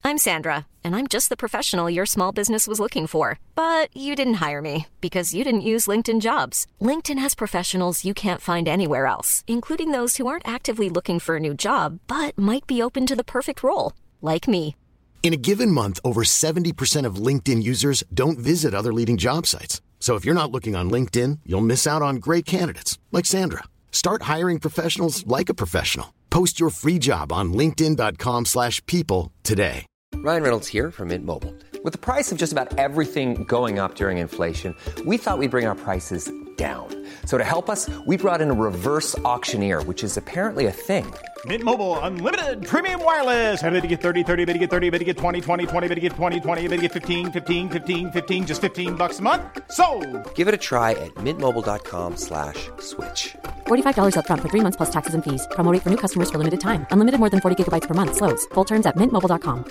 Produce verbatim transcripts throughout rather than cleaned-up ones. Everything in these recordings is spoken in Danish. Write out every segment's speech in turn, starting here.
I'm Sandra, and I'm just the professional your small business was looking for. But you didn't hire me because you didn't use LinkedIn Jobs. LinkedIn has professionals you can't find anywhere else, including those who aren't actively looking for a new job, but might be open to the perfect role, like me. In a given month, over seventy percent of LinkedIn users don't visit other leading job sites. So if you're not looking on LinkedIn, you'll miss out on great candidates like Sandra. Start hiring professionals like a professional. Post your free job on linkedin dot com slash people today. Ryan Reynolds here from Mint Mobile. With the price of just about everything going up during inflation, we thought we'd bring our prices down. So to help us, we brought in a reverse auctioneer, which is apparently a thing. Mint Mobile Unlimited Premium Wireless. How to get thirty, thirty, how to get thirty, how to get twenty, twenty, twenty, how to get twenty, twenty, how to get fifteen, fifteen, fifteen, fifteen, just fifteen bucks a month? Sold! Give it a try at mintmobile.com slash switch. forty-five dollars up front for three months plus taxes and fees. Promo rate for new customers for limited time. Unlimited more than forty gigabytes per month. Slows full terms at mint mobile dot com.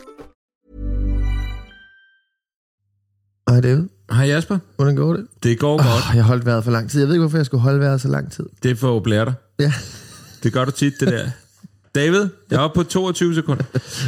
Hej David. Hej Jasper. Hvordan går det? Det går oh, godt. Jeg har holdt vejret for lang tid. Jeg ved ikke, hvorfor jeg skulle holde vejret så lang tid. Det er for at blære dig. Ja. Det gør du tit, det der. David, jeg er oppe på toogtyve sekunder.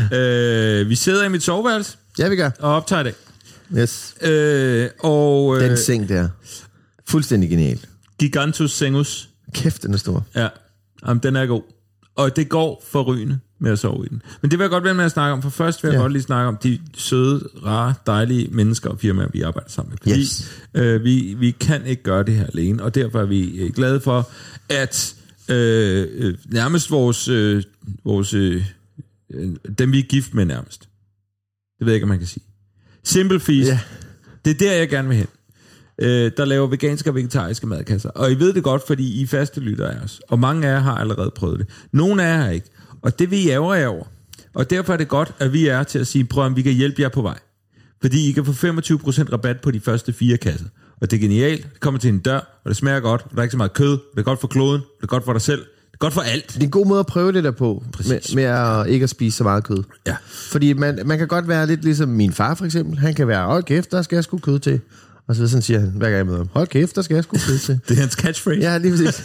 øh, vi sidder i mit soveværelse. Ja, vi gør. Og optager det. Yes. Øh, og, øh, Den seng der. Fuldstændig genial. Gigantus Sengus. Kæft, den er stor. Ja, jamen, den er god. Og det går forrygende med at sove i den. Men det vil jeg godt vende med at snakke om, for først vil jeg ja. godt lige snakke om de søde, rare, dejlige mennesker og firmaer, vi arbejder sammen med. Fordi yes. øh, vi, vi kan ikke gøre det her alene, og derfor er vi glade for, at øh, øh, nærmest vores, øh, vores øh, dem vi er gift med nærmest. Det ved jeg ikke, om man kan sige. Simple Feast. Ja. Det er der, jeg gerne vil hen. Øh, der laver veganske og vegetariske madkasser. Og I ved det godt, fordi I er faste lyttere af os. Og mange af jer har allerede prøvet det. Nogle af jer har ikke. Og det vil I ærger jer over. Og derfor er det godt, at vi er til at sige, prøv om vi kan hjælpe jer på vej. Fordi I kan få femogtyve procent rabat på de første fire kasser. Og det er genialt. Det kommer til en dør, og det smager godt. Og der er ikke så meget kød. Det er godt for kloden. Det er godt for dig selv. Det er godt for alt. Det er en god måde at prøve det der på. Med, med at ikke at spise så meget kød. Ja. Fordi man, man kan godt være lidt ligesom min far for eksempel. Han kan være, hold kæft, der skal jeg sgu kød til. Og så sådan siger han, hver gang jeg møder ham, hold kæft, der skal jeg sgu kød til. Det er hans catchphrase. Ja, lige præcis.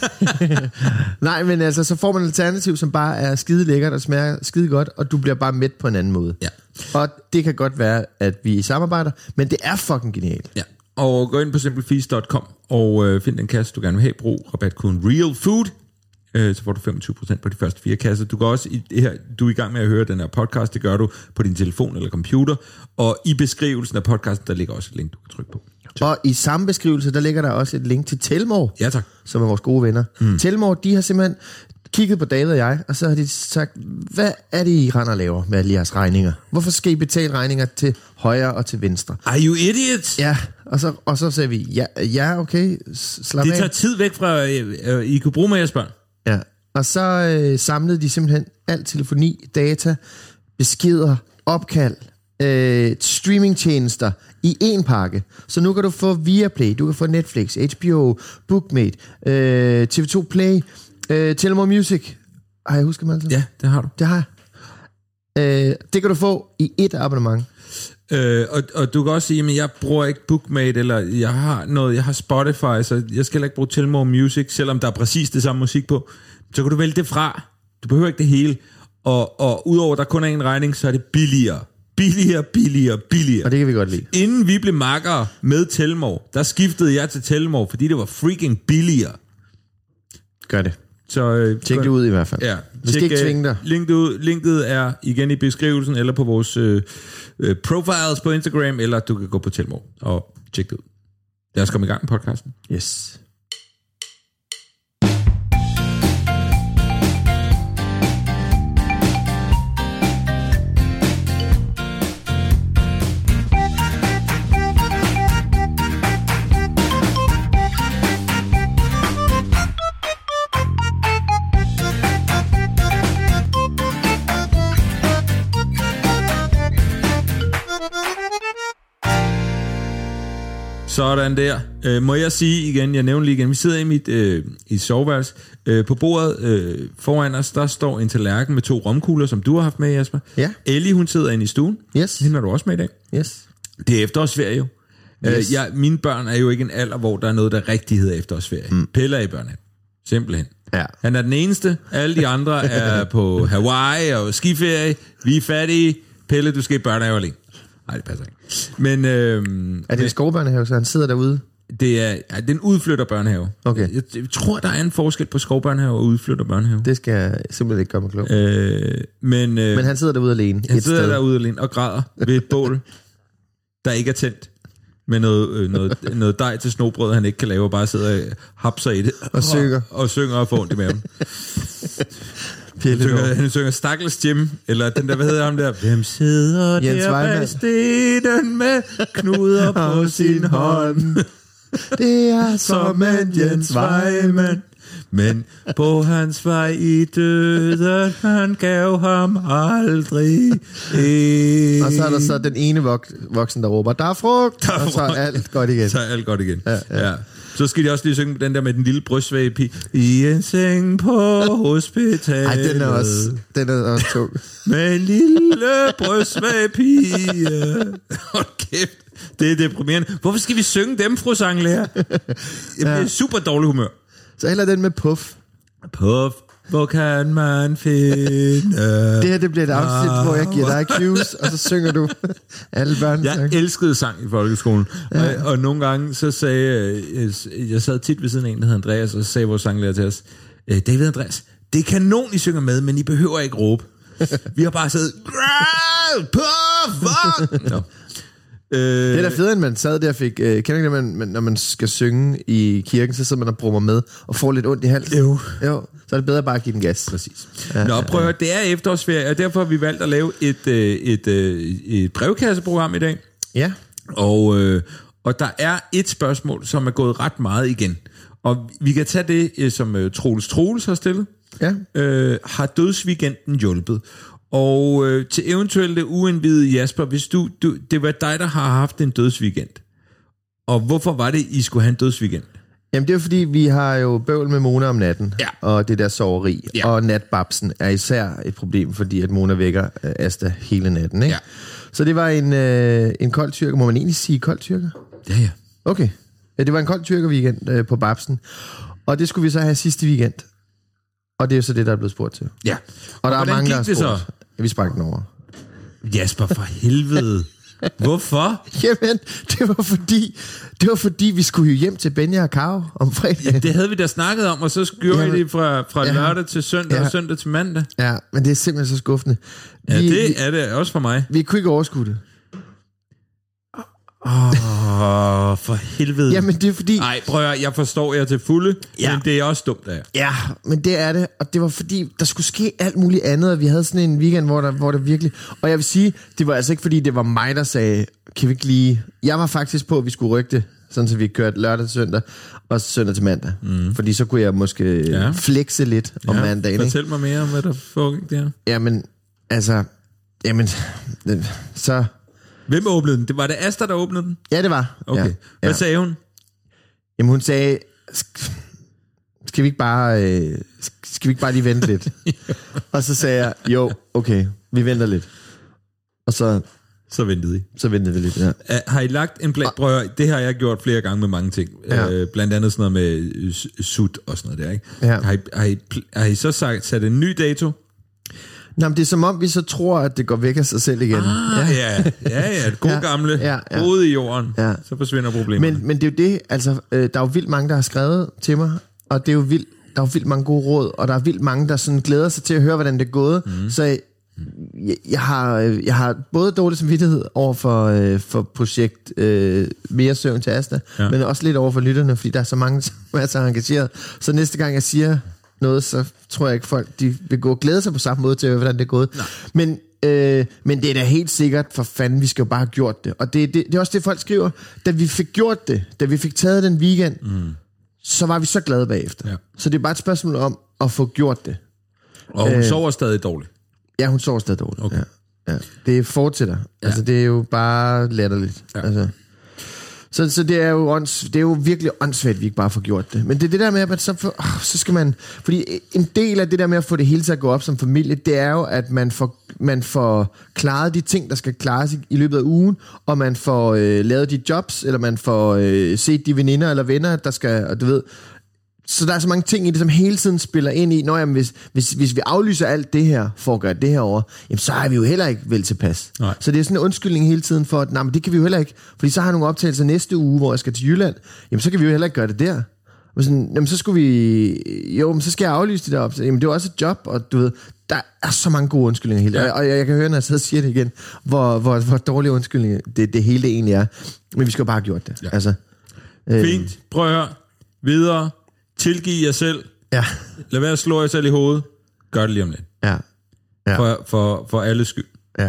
Nej, men altså, så får man et alternativ, som bare er skide lækkert og smager skide godt, og du bliver bare mæt på en anden måde. Ja. Og det kan godt være, at vi samarbejder, men det er fucking genialt. Ja. Og gå ind på simple feast punktum com og øh, find den kasse, du gerne vil have. Brug rabatkoden REALFOOD, øh, så får du femogtyve procent på de første fire kasser. Du kan også, i, her, du er i gang med at høre den her podcast, det gør du på din telefon eller computer, og i beskrivelsen af podcasten, der ligger også et link, du kan trykke på. Og i samme beskrivelse, der ligger der også et link til Telmore, ja, tak. som er vores gode venner. Mm. Telmore, de har simpelthen kigget på David og jeg, og så har de sagt, hvad er det, I render og laver med alle jeres regninger? Hvorfor skal I betale regninger til højre og til venstre? Are you idiots? Ja, og så, og så sagde vi, ja, ja okay, slap det af. Det tager tid væk fra, øh, I kunne bruge med jeres børn. Ja, og så øh, samlede de simpelthen alt telefoni, data, beskeder, opkald, øh, streamingtjenester i én pakke. Så nu kan du få Viaplay, du kan få Netflix, H B O, Bookmate, øh, T V to Play, øh, Telmore Music. Har jeg husket mig altså? Ja, det har du. Det har jeg. Øh, det kan du få i ét abonnement. Øh, og, og du kan også sige, at jeg bruger ikke Bookmate, eller jeg har noget, jeg har Spotify, så jeg skal heller ikke bruge Telmore Music, selvom der er præcis det samme musik på. Så kan du vælge det fra. Du behøver ikke det hele. Og, og udover at der kun er en regning, så er det billigere. Billigere, billigere, billigere. Og det kan vi godt lide. Inden vi blev makkere med Telmore, der skiftede jeg til Telmore, fordi det var freaking billigere. Gør det. Så øh, tjek det ud i hvert fald. Ja. Vi skal ikke tvinge dig. Linket, ud, linket er igen i beskrivelsen, eller på vores øh, øh, profiles på Instagram, eller du kan gå på Telmore og tjekke det ud. Lad os komme i gang med podcasten. Yes. Sådan der. Øh, må jeg sige igen, jeg nævner lige igen, vi sidder i mit øh, i soveværelse. Øh, på bordet øh, foran os, der står en tallerken med to romkugler, som du har haft med, Jasper. Ja. Ellie, hun sidder inde i stuen. Yes. Hende har du også med i dag. Yes. Det er efterårsferie jo. Yes. Øh, jeg, mine børn er jo ikke en alder, hvor der er noget, der rigtig hedder efterårsferie. Mm. Pelle er i børnehaven. Simpelthen. Ja. Han er den eneste. Alle de andre er på Hawaii og skiferie. Vi er fattige. Pelle, du skal i børnehave alene. Nej, det passer ikke. Men, øh, er det en skovbørnehave, så han sidder derude? Det er, ja, det er en udflytter børnehave. Okay. Jeg, jeg tror, der er en forskel på skovbørnehave og udflytter børnehave. Det skal jeg simpelthen ikke gøre mig klog. Øh, men, øh, men han sidder derude alene. Han et sidder sted. derude alene og græder ved et bål, der ikke er tændt. Med noget, øh, noget, noget dej til snobrød, han ikke kan lave, og bare sidder og hapser i det. Og synger. Og, og synger og får ondt i maven. Han synger, han synger Stakkels Jim, eller den der, hvad hedder ham der? Hvem sidder Jens der bag stenen med knuder på sin hånd? Det er som en Jens Vejmand, men på hans vej i døden, han gav ham aldrig en. Og så er der så den ene vok- voksen, der råber, der er frugt, der er frugt. Og så er alt godt igen. Så er alt godt igen. Ja, ja. Ja. Så skal de også lige synge den der med den lille brystsvage pige. I en seng på hospitalet. Ej, den er også, den er også tung. Med en lille brystsvage pige. Hold kæft. Det er deprimerende. Hvorfor skal vi synge dem, fru sanglærer? Jeg bliver ja. super dårlig humør. Så heller den med Puff. Puff, hvor kan man finde... Det her, det bliver et afsnit, ah, hvor jeg giver dig cues, og så synger du alle børn. Jeg elskede sang i folkeskolen. Ja. Og, og nogle gange, så sagde jeg... Jeg sad tit ved siden af en, der hed Andreas, og så sagde vores sanglærer til os, David Andreas, det er kanon, I synger med, men I behøver ikke råbe. Vi har bare siddet... Puff, fuck! No. Det er da fedt, at man sad der og fik... Øh, kender ikke det, man, når man skal synge i kirken, så sidder man og brummer med og får lidt ondt i halsen? Jo. Jo, så er det bedre bare at give den gas. Præcis. Ja, Nå, prøv at høre, det er efterårsferie, og derfor har vi valgt at lave et, et, et, et brevkasseprogram i dag. Ja. Og, øh, og der er et spørgsmål, som er gået ret meget igen. Og vi kan tage det, som øh, Troels Troels har stillet. Ja. Øh, har dødsweekenden hjulpet? Og øh, til eventuelt uindvidede Jasper, hvis du, du, det var dig, der har haft en dødsweekend. Og hvorfor var det, I skulle have en dødsweekend? Jamen det er fordi, vi har jo bøvl med Mona om natten, ja. og det der soveri. Ja. Og natbabsen er især et problem, fordi at Mona vækker øh, Asta hele natten. Ikke? Ja. Så det var en, øh, en kold tyrker. Må man egentlig sige kold tyrker? Ja, ja. Okay. Ja, det var en kold tyrker weekend øh, på babsen. Og det skulle vi så have sidste weekend. Og det er jo så det, der er blevet spurgt til. Ja. Og, og der er mange, der har spurgt. Så? Ja, vi sprang den over. Jasper, for helvede. Hvorfor? Jamen, det var fordi, det var fordi vi skulle jo hjem til Benja og Karo om fredag. Ja, det havde vi da snakket om, og så gjorde ja, vi det fra, fra ja, lørdag til søndag, ja, og søndag til mandag. Ja, men det er simpelthen så skuffende. Vi, ja, det vi, er det også for mig. Vi kunne ikke overskue det. Åh, oh, for helvede. Jamen, det er fordi... Nej, prøv at, jeg forstår jer til fulde, ja, men det er også dumt af jer. Ja, men det er det, og det var fordi, der skulle ske alt muligt andet, og vi havde sådan en weekend, hvor der, hvor der virkelig... Og jeg vil sige, det var altså ikke fordi, det var mig, der sagde, kan vi ikke lige... Jeg var faktisk på, at vi skulle rykke det, sådan så vi kørte lørdag til søndag, og søndag til mandag. Mm. Fordi så kunne jeg måske ja. flexe lidt om ja, mandagen. Fortæl ikke? mig mere om, hvad der foregik der. Jamen, altså... Jamen, så... Hvem åbnede den? Det var det Asta, der åbnede den? Ja, det var. Okay. Ja. Hvad ja. sagde hun? Jamen, hun sagde, skal vi ikke bare, øh, skal vi ikke bare lige vente lidt? Og så sagde jeg, jo, okay, vi venter lidt. Og så... Så ventede I. Så ventede vi lidt, ja. Uh, har I lagt en plan? Prøv at, det har jeg gjort flere gange med mange ting. Ja. Uh, blandt andet sådan noget med sut og sådan noget der, ikke? Ja. Har, I, har, I, har I så sagt, sat en ny dato? Nå, men det er som om, vi så tror, at det går væk af sig selv igen. Ah, ja, ja, ja, ja. Det gode ja, gamle, ja, ja. Rode i jorden, ja. Så forsvinder problemerne. Men, men det er jo det, altså, øh, der er jo vildt mange, der har skrevet til mig, og det er jo vildt, der er jo vildt mange gode råd, og der er vildt mange, der sådan glæder sig til at høre, hvordan det er gået. Mm. Så jeg, jeg, har, jeg har både dårlig samvittighed over for, øh, for projekt øh, Mere Søvn til Asta, ja. Men også lidt over for lytterne, fordi der er så mange, som er så engageret. Så næste gang, jeg siger... noget, så tror jeg ikke folk, de vil gå og glæde sig på samme måde til, hvordan det er gået. Men, øh, men det er da helt sikkert, for fanden, vi skal jo bare have gjort det. Og det, det, det er også det, folk skriver. Da vi fik gjort det, da vi fik taget den weekend, mm. så var vi så glade bagefter. Ja. Så det er bare et spørgsmål om at få gjort det. Og hun øh, sover stadig dårligt? Ja, hun sover stadig dårligt. Okay. Ja. Ja. Det fortsætter. Ja. Altså, det er jo bare latterligt. Ja. Altså. Så, så det er jo ånds, det er jo virkelig åndssvagt, at vi ikke bare får gjort det. Men det er det der med, at så, for, oh, så skal man... Fordi en del af det der med at få det hele til at gå op som familie, det er jo, at man får, man får klaret de ting, der skal klares i, i løbet af ugen, og man får øh, lavet de jobs, eller man får øh, set de veninder eller venner, der skal, og du ved, så der er så mange ting i det, som hele tiden spiller ind i, når jamen, hvis, hvis, hvis vi aflyser alt det her, for at gøre det her over, jamen, så er vi jo heller ikke vel tilpas. Nej. Så det er sådan en undskyldning hele tiden for, at nej, men det kan vi jo heller ikke, fordi så har jeg nogle optagelser næste uge, hvor jeg skal til Jylland, jamen så kan vi jo heller ikke gøre det der. Og sådan, jamen så skulle vi, jo, men så skal jeg aflyse det der optagelser. Jamen det er jo også et job, og du ved, der er så mange gode undskyldninger hele tiden. Ja. Og jeg, jeg kan høre, når jeg sidder og siger det igen, hvor, hvor, hvor dårlige undskyldninger det, det hele det egentlig er. Men vi skal jo bare have gjort det. Ja. Altså, øh, Fint, prøv at høre, videre. Tilgiv jer selv. Ja. Lad være at slå jer selv i hovedet. Gør det lige om lidt. Ja. Ja. For, for, for alles skyld. Ja.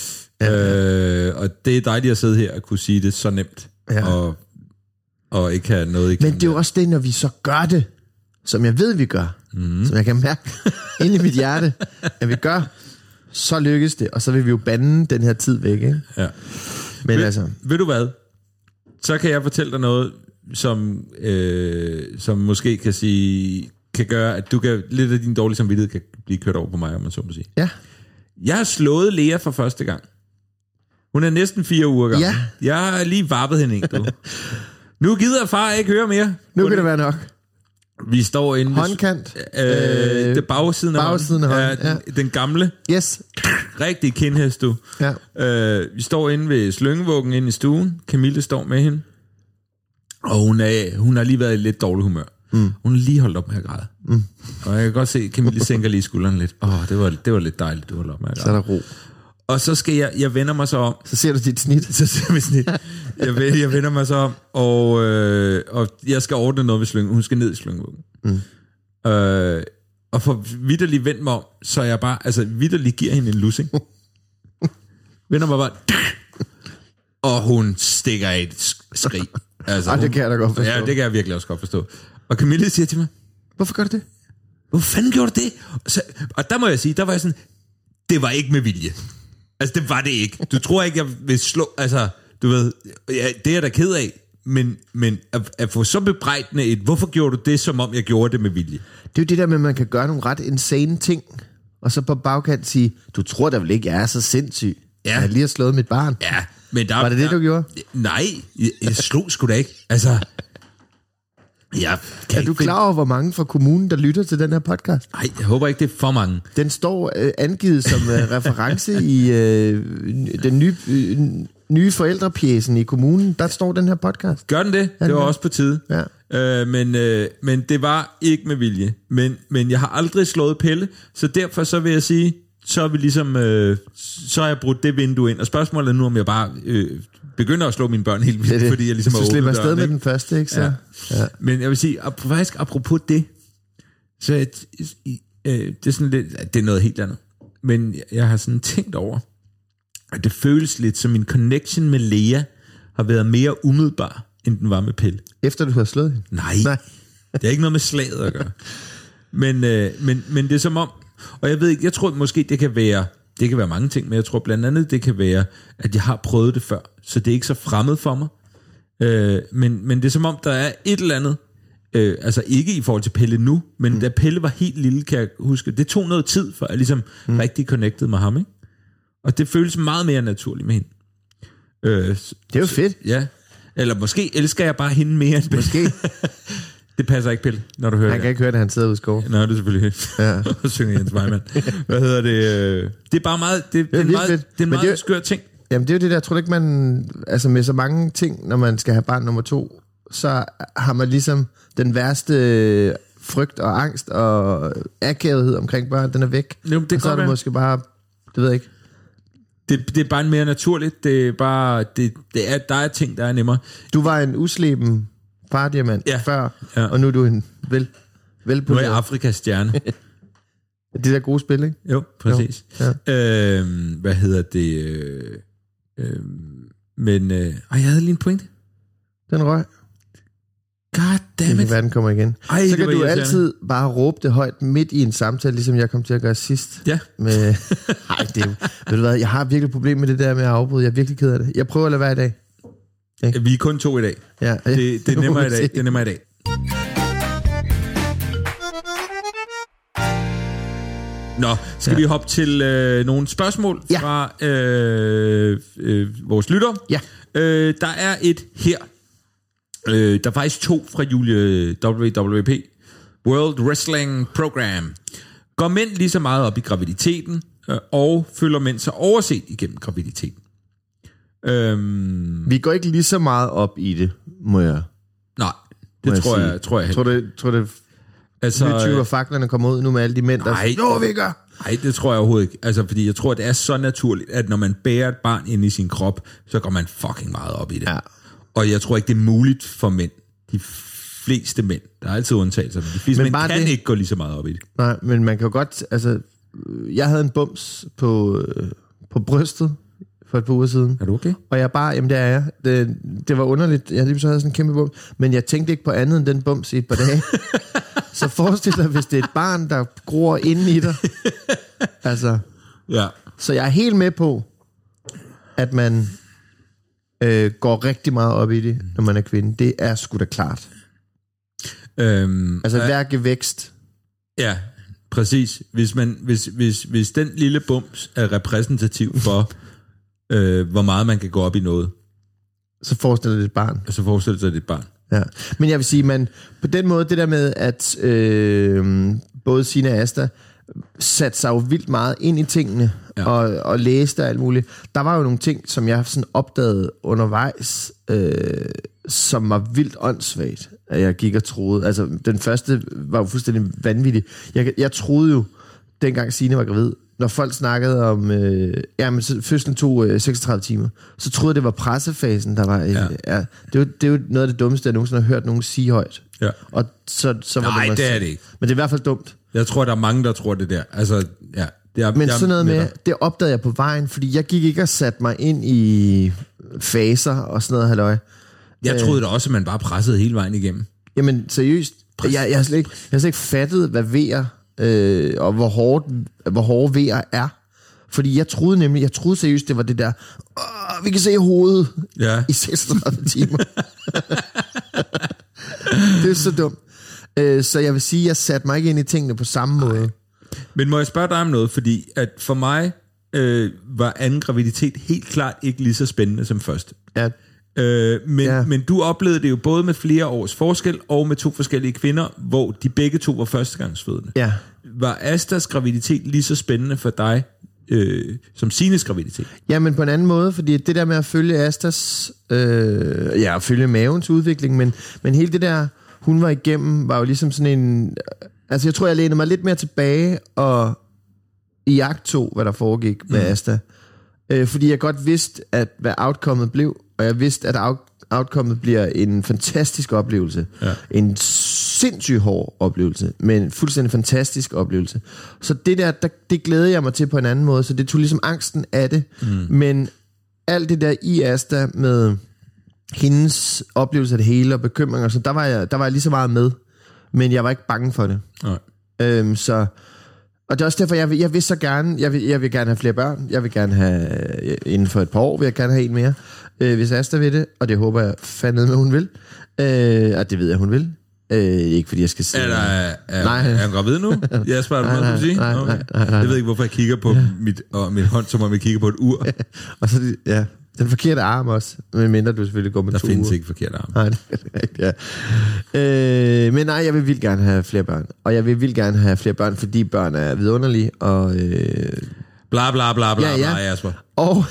Ja. Øh, og det er dejligt at sidde her og kunne sige det så nemt. Ja. Og, og ikke have noget igen. Men det er jo også det, når vi så gør det, som jeg ved, vi gør. Mm. Som jeg kan mærke inde i mit hjerte, at vi gør, så lykkes det. Og så vil vi jo bande den her tid væk. Ikke? Ja. Men ved, altså... Ved du hvad? Så kan jeg fortælle dig noget, som, øh, som måske kan sige, kan gøre, at du kan, lidt af din dårlige samvittighed kan blive kørt over på mig, om man så må sige. Ja. Jeg har slået Lea for første gang. Hun er næsten fire uger gammel. Ja. Jeg har lige vappet hende ikke, du. Nu gider far ikke høre mere. Nu kan det være nok. Vi står inde... Håndkant. Øh, øh, det bagsiden af bagsiden af hånden. Ja, den, ja. den gamle. Yes. Rigtig kindhest, du. Ja. Øh, vi står inde ved slyngevuggen inde i stuen. Camille står med hende. Og hun, er, hun har lige været i lidt dårlig humør. Mm. Hun har lige holdt op med at græde. Mm. Og jeg kan godt se, at Camille sænker lige skulderen lidt. Åh, oh, det, var, det var lidt dejligt, du holdt op med at græde. Så er der ro. Og så skal jeg, jeg vender mig så om. Så ser du dit snit. Så ser jeg mit snit. Jeg, jeg vender mig så om, og, øh, og jeg skal ordne noget ved slyngen. Hun skal ned i slyngevuggen. Mm. Øh, og for vitterligt vendt mig om, så jeg bare, altså vitterligt giver hende en lussing. Vender mig bare, og hun stikker af et skrig. Altså, Ej, det kan jeg da godt forstå. Ja, det kan jeg virkelig også godt forstå. Og Camille siger til mig, hvorfor gør du det? Hvor fanden gjorde du det? Så, og der må jeg sige, der var jeg sådan, det var ikke med vilje. Altså, det var det ikke. Du tror ikke, jeg vil slå, altså, du ved, ja, det er jeg da ked af, men, men at, at få så bebrejdende et, hvorfor gjorde du det, som om jeg gjorde det med vilje? Det er jo det der med, at man kan gøre nogle ret insane ting, og så på bagkant sige, du tror da vel ikke, jeg er så sindssyg. Ja. Jeg lige har slået mit barn. Ja, men der... Var det det, du gjorde? Nej, jeg, jeg slog sgu da ikke. Altså... Jeg kan er du klar over, hvor mange fra kommunen, der lytter til den her podcast? Nej, jeg håber ikke, det er for mange. Den står øh, angivet som øh, reference i øh, den nye, øh, nye forældrepjecen i kommunen. Der står den her podcast. Gør den det? Det var også på tide. Ja. Øh, men, øh, men det var ikke med vilje. Men, men jeg har aldrig slået Pelle, så derfor så vil jeg sige, så er vi ligesom, øh, så har jeg brudt det vindue ind. Og spørgsmålet er nu, om jeg bare øh, begynder at slå mine børn helt vildt, fordi jeg ligesom har åbnet døren. Så slipper afsted med den første, ikke så? Ja. Ja. Men jeg vil sige, faktisk apropos det, så et, øh, det er sådan lidt, det er noget helt andet. Men jeg har sådan tænkt over, at det føles lidt som min connection med Lea har været mere umiddelbar, end den var med Pelle. Efter du har slået hende? Nej, Nej. Det er ikke noget med slaget at gøre. Men, øh, men, men det er som om, og jeg ved ikke, jeg tror måske det kan være, det kan være mange ting, men jeg tror blandt andet det kan være, at jeg har prøvet det før, så det er ikke så fremmed for mig. Øh, men, men det er som om, der er et eller andet, øh, altså ikke i forhold til Pelle nu, men mm. da Pelle var helt lille, kan jeg huske, det tog noget tid, for jeg ligesom mm. rigtig connected med ham, ikke? Og det føles meget mere naturligt med hende. Øh, det er jo fedt. Ja, eller måske elsker jeg bare hende mere end Pelle. Måske. Det passer ikke, Pelle, når du hører Han kan det. Ikke høre det, han sidder ude i skoven. Nå, det er selvfølgelig ja. Og synger Jens Vejmand. Hvad hedder det? Det er bare meget, det, det er en meget, det er en meget det, skør ting. Jamen, det er jo det der, jeg tror ikke, man, altså med så mange ting, når man skal have barn nummer to, så har man ligesom den værste frygt og angst og akavethed omkring børn, den er væk. Jo, det og så er det måske bare, det ved jeg ikke. Det, det er bare mere naturligt. Det er bare, det, det er, der er ting, der er nemmere. Du var en usleben fardiamand ja. før, ja. Og nu er du en vel, velpoleret. Nu er jeg Afrikas stjerne. Det der gode spil, ikke? Jo, præcis. Jo. Ja. Øhm, hvad hedder det? Øh, øh, men, øh, ej, jeg havde lige en pointe. Den røg. Goddammit. Verden kommer igen. Ej, så kan du altid bare råbe det højt midt i en samtale, ligesom jeg kom til at gøre sidst. Ja. Med, ej, det, ved du hvad, jeg har virkelig et problem med det der med at afbryde. Jeg er virkelig ked af det. Jeg prøver at lade være i dag. Okay. Vi er kun to i dag. Ja. Det, det er nemmere i dag. Det er nemmere i dag. Nå, skal ja. vi hoppe til øh, nogle spørgsmål ja. fra øh, øh, vores lytter? Ja. Øh, der er et her. Øh, der er faktisk to fra Julie W W P. World Wrestling Program. Går mænd lige så meget op i graviditeten, øh, og føler mænd sig overset igennem graviditeten? Øhm, Vi går ikke lige så meget op i det, må jeg nej, det må tror jeg, jeg, tror jeg tror det, tror det altså, YouTube og faklerne kommer ud nu med alle de mænd, der nej, siger, jo, vi gør. Nej, det tror jeg overhovedet ikke. Altså, fordi jeg tror, at det er så naturligt, at når man bærer et barn ind i sin krop, så går man fucking meget op i det. Ja. Og jeg tror ikke, det er muligt for mænd. De fleste mænd, der er altid undtagelser, men de fleste Men mænd kan det, ikke gå lige så meget op i det. Nej, men man kan jo godt, altså, jeg havde en bums på, øh, på brystet for et par uger siden. Er du okay? Og jeg bare, jamen det er jeg. Det, det var underligt, jeg lige så havde sådan en kæmpe bums, men jeg tænkte ikke på andet end den bums i et par dage. Så forestil dig, hvis det er et barn, der gror inde i dig. Altså, Ja. så jeg er helt med på, at man øh, går rigtig meget op i det, når man er kvinde. Det er sgu da klart. Øhm, Altså øh, hver gevækst. Ja, præcis. Hvis, man, hvis, hvis, hvis den lille bums er repræsentativ for, øh, hvor meget man kan gå op i noget, Så forestiller det et barn. så forestil dig, at det er et barn. Ja. Men jeg vil sige, man på den måde, det der med, at øh, både Signe og Asta satte sig jo vildt meget ind i tingene, Ja. og, og læste og alt muligt. Der var jo nogle ting, som jeg sådan opdagede undervejs, øh, som var vildt åndssvagt, at jeg gik og troede. Altså, den første var jo fuldstændig vanvittig. Jeg, jeg troede jo, dengang Signe var gravid, når folk snakkede om, øh, jamen, så fødslen tog øh, seksogtredive timer, så troede jeg, det var pressefasen, der var... Øh, Ja. ja. det, er jo, det er jo noget af det dummeste, jeg nogensinde har hørt nogen sige højt. Ja. Og så, så var Nej, mig det er selv. det ikke. Men det er i hvert fald dumt. Jeg tror, der er mange, der tror det der. Altså, ja. Det er, Men jeg er sådan noget med, dig. det opdagede jeg på vejen, fordi jeg gik ikke og satte mig ind i faser og sådan noget, halløj. Jeg troede da også, at man bare pressede hele vejen igennem. Jamen seriøst, jeg, jeg, har slet ikke, jeg har slet ikke fattet, hvad V'er, øh, og hvor, hårdt, hvor hårde V'er er. Fordi jeg troede nemlig, jeg troede seriøst, det var det der, åh, vi kan se hovedet Ja. i seksogtredive timer. Det er så dumt. Øh, så jeg vil sige, jeg satte mig ikke ind i tingene på samme Ej. måde. Men må jeg spørge dig om noget? Fordi at for mig øh, var anden graviditet helt klart ikke lige så spændende som første. Ja. Øh, men, Ja. men du oplevede det jo både med flere års forskel og med to forskellige kvinder, hvor de begge to var førstegangsfødende. Ja. Var Astas graviditet lige så spændende for dig øh, som Signes graviditet? Ja, men på en anden måde, fordi det der med at følge Astas, øh, ja, at følge mavens udvikling, men, men hele det der, hun var igennem, var jo ligesom sådan en, altså jeg tror, jeg lænede mig lidt mere tilbage og i jagt to, hvad der foregik med mm. Asta. Øh, fordi jeg godt vidste, at hvad outcomeet blev, og jeg vidste, at out, outcomeet bliver en fantastisk oplevelse. Ja. En sindssygt hård oplevelse, men en fuldstændig fantastisk oplevelse. Så det der, der, det glæder jeg mig til på en anden måde, så det tog ligesom angsten af det. Mm. Men alt det der i Asta med hendes oplevelse af det hele og bekymringer, så der var jeg, der var jeg lige så meget med, men jeg var ikke bange for det. Nej. Øhm, så, og det er også derfor, jeg vil, jeg vil så gerne, jeg vil, jeg vil gerne have flere børn, jeg vil gerne have, inden for et par år vil jeg gerne have en mere, øh, hvis Asta vil det, og det håber jeg fandme med, hun vil, øh, og det ved jeg, hun vil. Øh, ikke fordi jeg skal sige... Er, der, er, Nej. er han gravid nu? Jeg spørger dig, Nej, hvad du nej, sige? nej, Okay. nej, nej, nej. Jeg ved ikke, hvorfor jeg kigger på ja. mit, og mit hånd, som om jeg kigger på et ur. Og så, ja, den forkerte arm også, medmindre du selvfølgelig går med Der to findes uger. ikke forkert arm. Nej, det er ikke, ja. Øh, men nej, jeg vil vildt gerne have flere børn. Og jeg vil vildt gerne have flere børn, fordi børn er vidunderlige. Og, øh, Bla bla bla bla Ja, ja. bla, Jasper. og,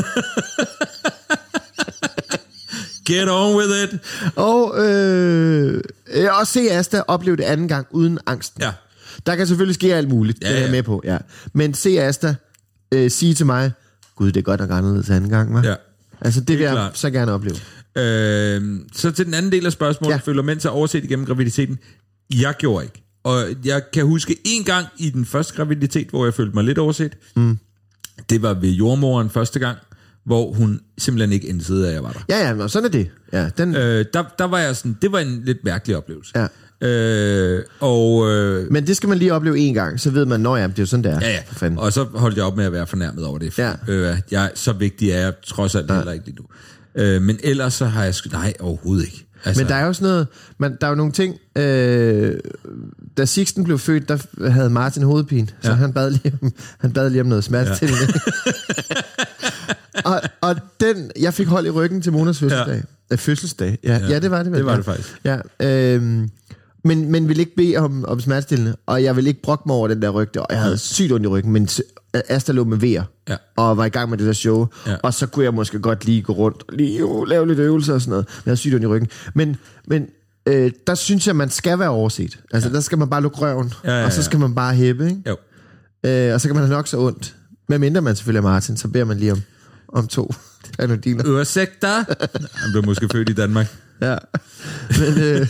Get on with it. og øh, også se Asta opleve det anden gang uden angsten. Ja. Der kan selvfølgelig ske alt muligt, Ja, det er jeg ja. med på. Ja. Men se Asta øh, sige til mig, gud, det er godt nok anderledes anden gang, hva'? Ja. Altså, det vil jeg klart. så gerne opleve. Øh, så til den anden del af spørgsmålet, Ja. ja. føler mænd sig overset igennem graviditeten? Jeg gjorde ikke. Og jeg kan huske en gang i den første graviditet, hvor jeg følte mig lidt overset. Mm. Det var ved jordmoren første gang, hvor hun simpelthen ikke indsede, at jeg var der. Ja, ja, men sådan er det. Ja, den, Øh, der, der var jeg sådan, det var en lidt mærkelig oplevelse. ja. Øh, og, øh, Men det skal man lige opleve en gang, så ved man, når ja, det er jo sådan, det er. ja, For fanden. ja. Og så holdt jeg op med at være fornærmet over det. Ja. Øh, jeg, så vigtig er jeg trods alt heller ikke lige nu. Øh, men ellers så har jeg sgu, nej, overhovedet ikke. Altså, Men der er jo sådan noget, man, der er jo nogle ting, øh, da Sixten blev født, der havde Martin hovedpine, så Ja. han bad lige om, han bad lige om noget smertestillende. Ja. og, og den, jeg fik hold i ryggen til Monas fødselsdag. Ja. Øh, fødselsdag, ja, ja. ja, det var det vel. Det var ja. det faktisk. Ja, øh, Men, men vil ikke bede om, om smertestillende, og jeg vil ikke brokke mig over den der rygte, og jeg havde sygt ondt i ryggen, men Asta lå med V'er, ja. og var i gang med det der show, ja. og så kunne jeg måske godt lige gå rundt og lige uh, lave lidt øvelser og sådan noget, men jeg havde sygt ondt i ryggen. Men, men øh, der synes jeg, man skal være overset. Altså, ja. der skal man bare lukke røven, ja, ja, ja. og så skal man bare hæppe, ikke? Jo. Øh, og så kan man have nok så ondt. Men mindre man selvfølgelig er Martin, så beder man lige om, om to Panodiler. Ursäkta. Han blev måske født i Danmark. Ja. Men, øh,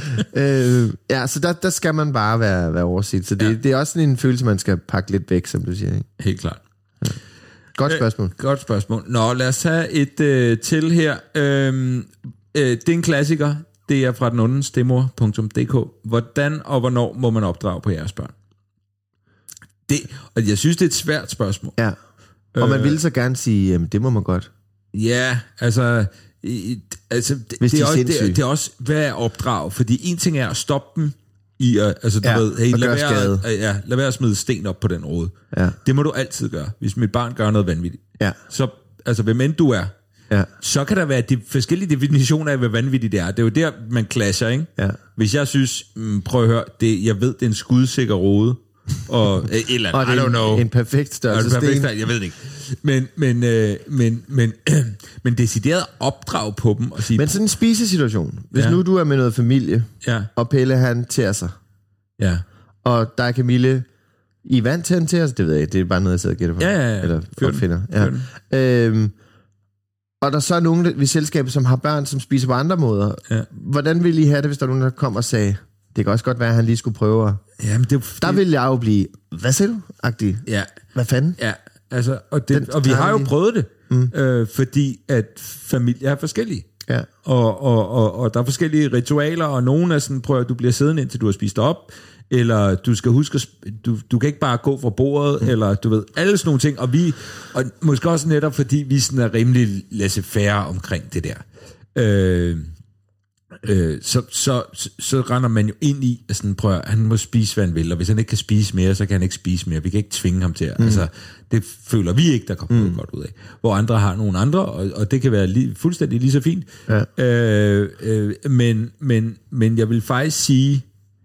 øh, ja, så der, der skal man bare være, være overset. Så det, ja. det er også sådan en følelse, man skal pakke lidt væk, som du siger. Ikke? Helt klart. Ja. Godt spørgsmål. Øh, godt spørgsmål. Nå, lad os have et øh, til her. Øhm, øh, det er en klassiker. Det er fra den onde stemor punktum d k. Hvordan og hvornår må man opdrage på jeres børn? Det, og jeg synes, det er et svært spørgsmål. Ja. Og man vil så gerne sige, jamen, det må man godt. Ja, altså... I, altså det, Hvis det, de er er også, det, det er også, hvad er opdrag? Fordi en ting er at stoppe dem i at, altså du ja, ved, hey, lad være, ja, lad være at smide sten op på den rode. Ja. Det må du altid gøre, hvis mit barn gør noget vanvittigt. Ja. Så, altså hvem end du er, ja. så kan der være de forskellige definitioner af, hvad vanvittigt det er. Det er jo der, man clasher, ikke? Ja. Hvis jeg synes, mm, prøv at høre, det, jeg ved, det er en skudsikker rode, og et eller andet, I don't know. En perfekt størrelse sten. Perfekt, jeg ved det ikke. Men, men, øh, men, men, øh, men decideret opdrag på dem og sige... Men sådan en spisesituation. Hvis ja. nu du er med noget familie, ja. og Pelle han tærer sig, ja. og der er Camille i vand til han tærer sig, det ved jeg, det er bare noget, jeg sidder og gætter på. Ja, ja, ja. Eller opfinder. Ja. Øhm, og der er så nogen ved selskabet, som har børn, som spiser på andre måder. Ja. Hvordan ville I have det, hvis der er nogen, der kom og sagde, det kan også godt være, at han lige skulle prøve at... Jamen, det, der ville jeg jo blive, hvad siger du? Agtig. Ja. Hvad fanden? Ja, altså, og, det, Den, og vi har jo prøvet det, mm. øh, fordi at familier er forskellige. Ja. Og, og, og, og der er forskellige ritualer, og nogen er sådan, prøv at du bliver siddende, indtil du har spist op, eller du skal huske, at du, du kan ikke bare gå fra bordet, mm. eller du ved, alle sådan nogle ting, og vi, og måske også netop, fordi vi sådan er rimelig laissez-faire omkring det der. Øh, Øh, så, så, så, så render man jo ind i, at sådan, prøv, han må spise, hvad han vil, og hvis han ikke kan spise mere, så kan han ikke spise mere. Vi kan ikke tvinge ham til at, mm. altså, det føler vi ikke, der kommer mm. godt ud af. Hvor andre har nogle andre, og, og det kan være li, fuldstændig lige så fint. Ja. Øh, øh, men, men, men jeg vil faktisk sige,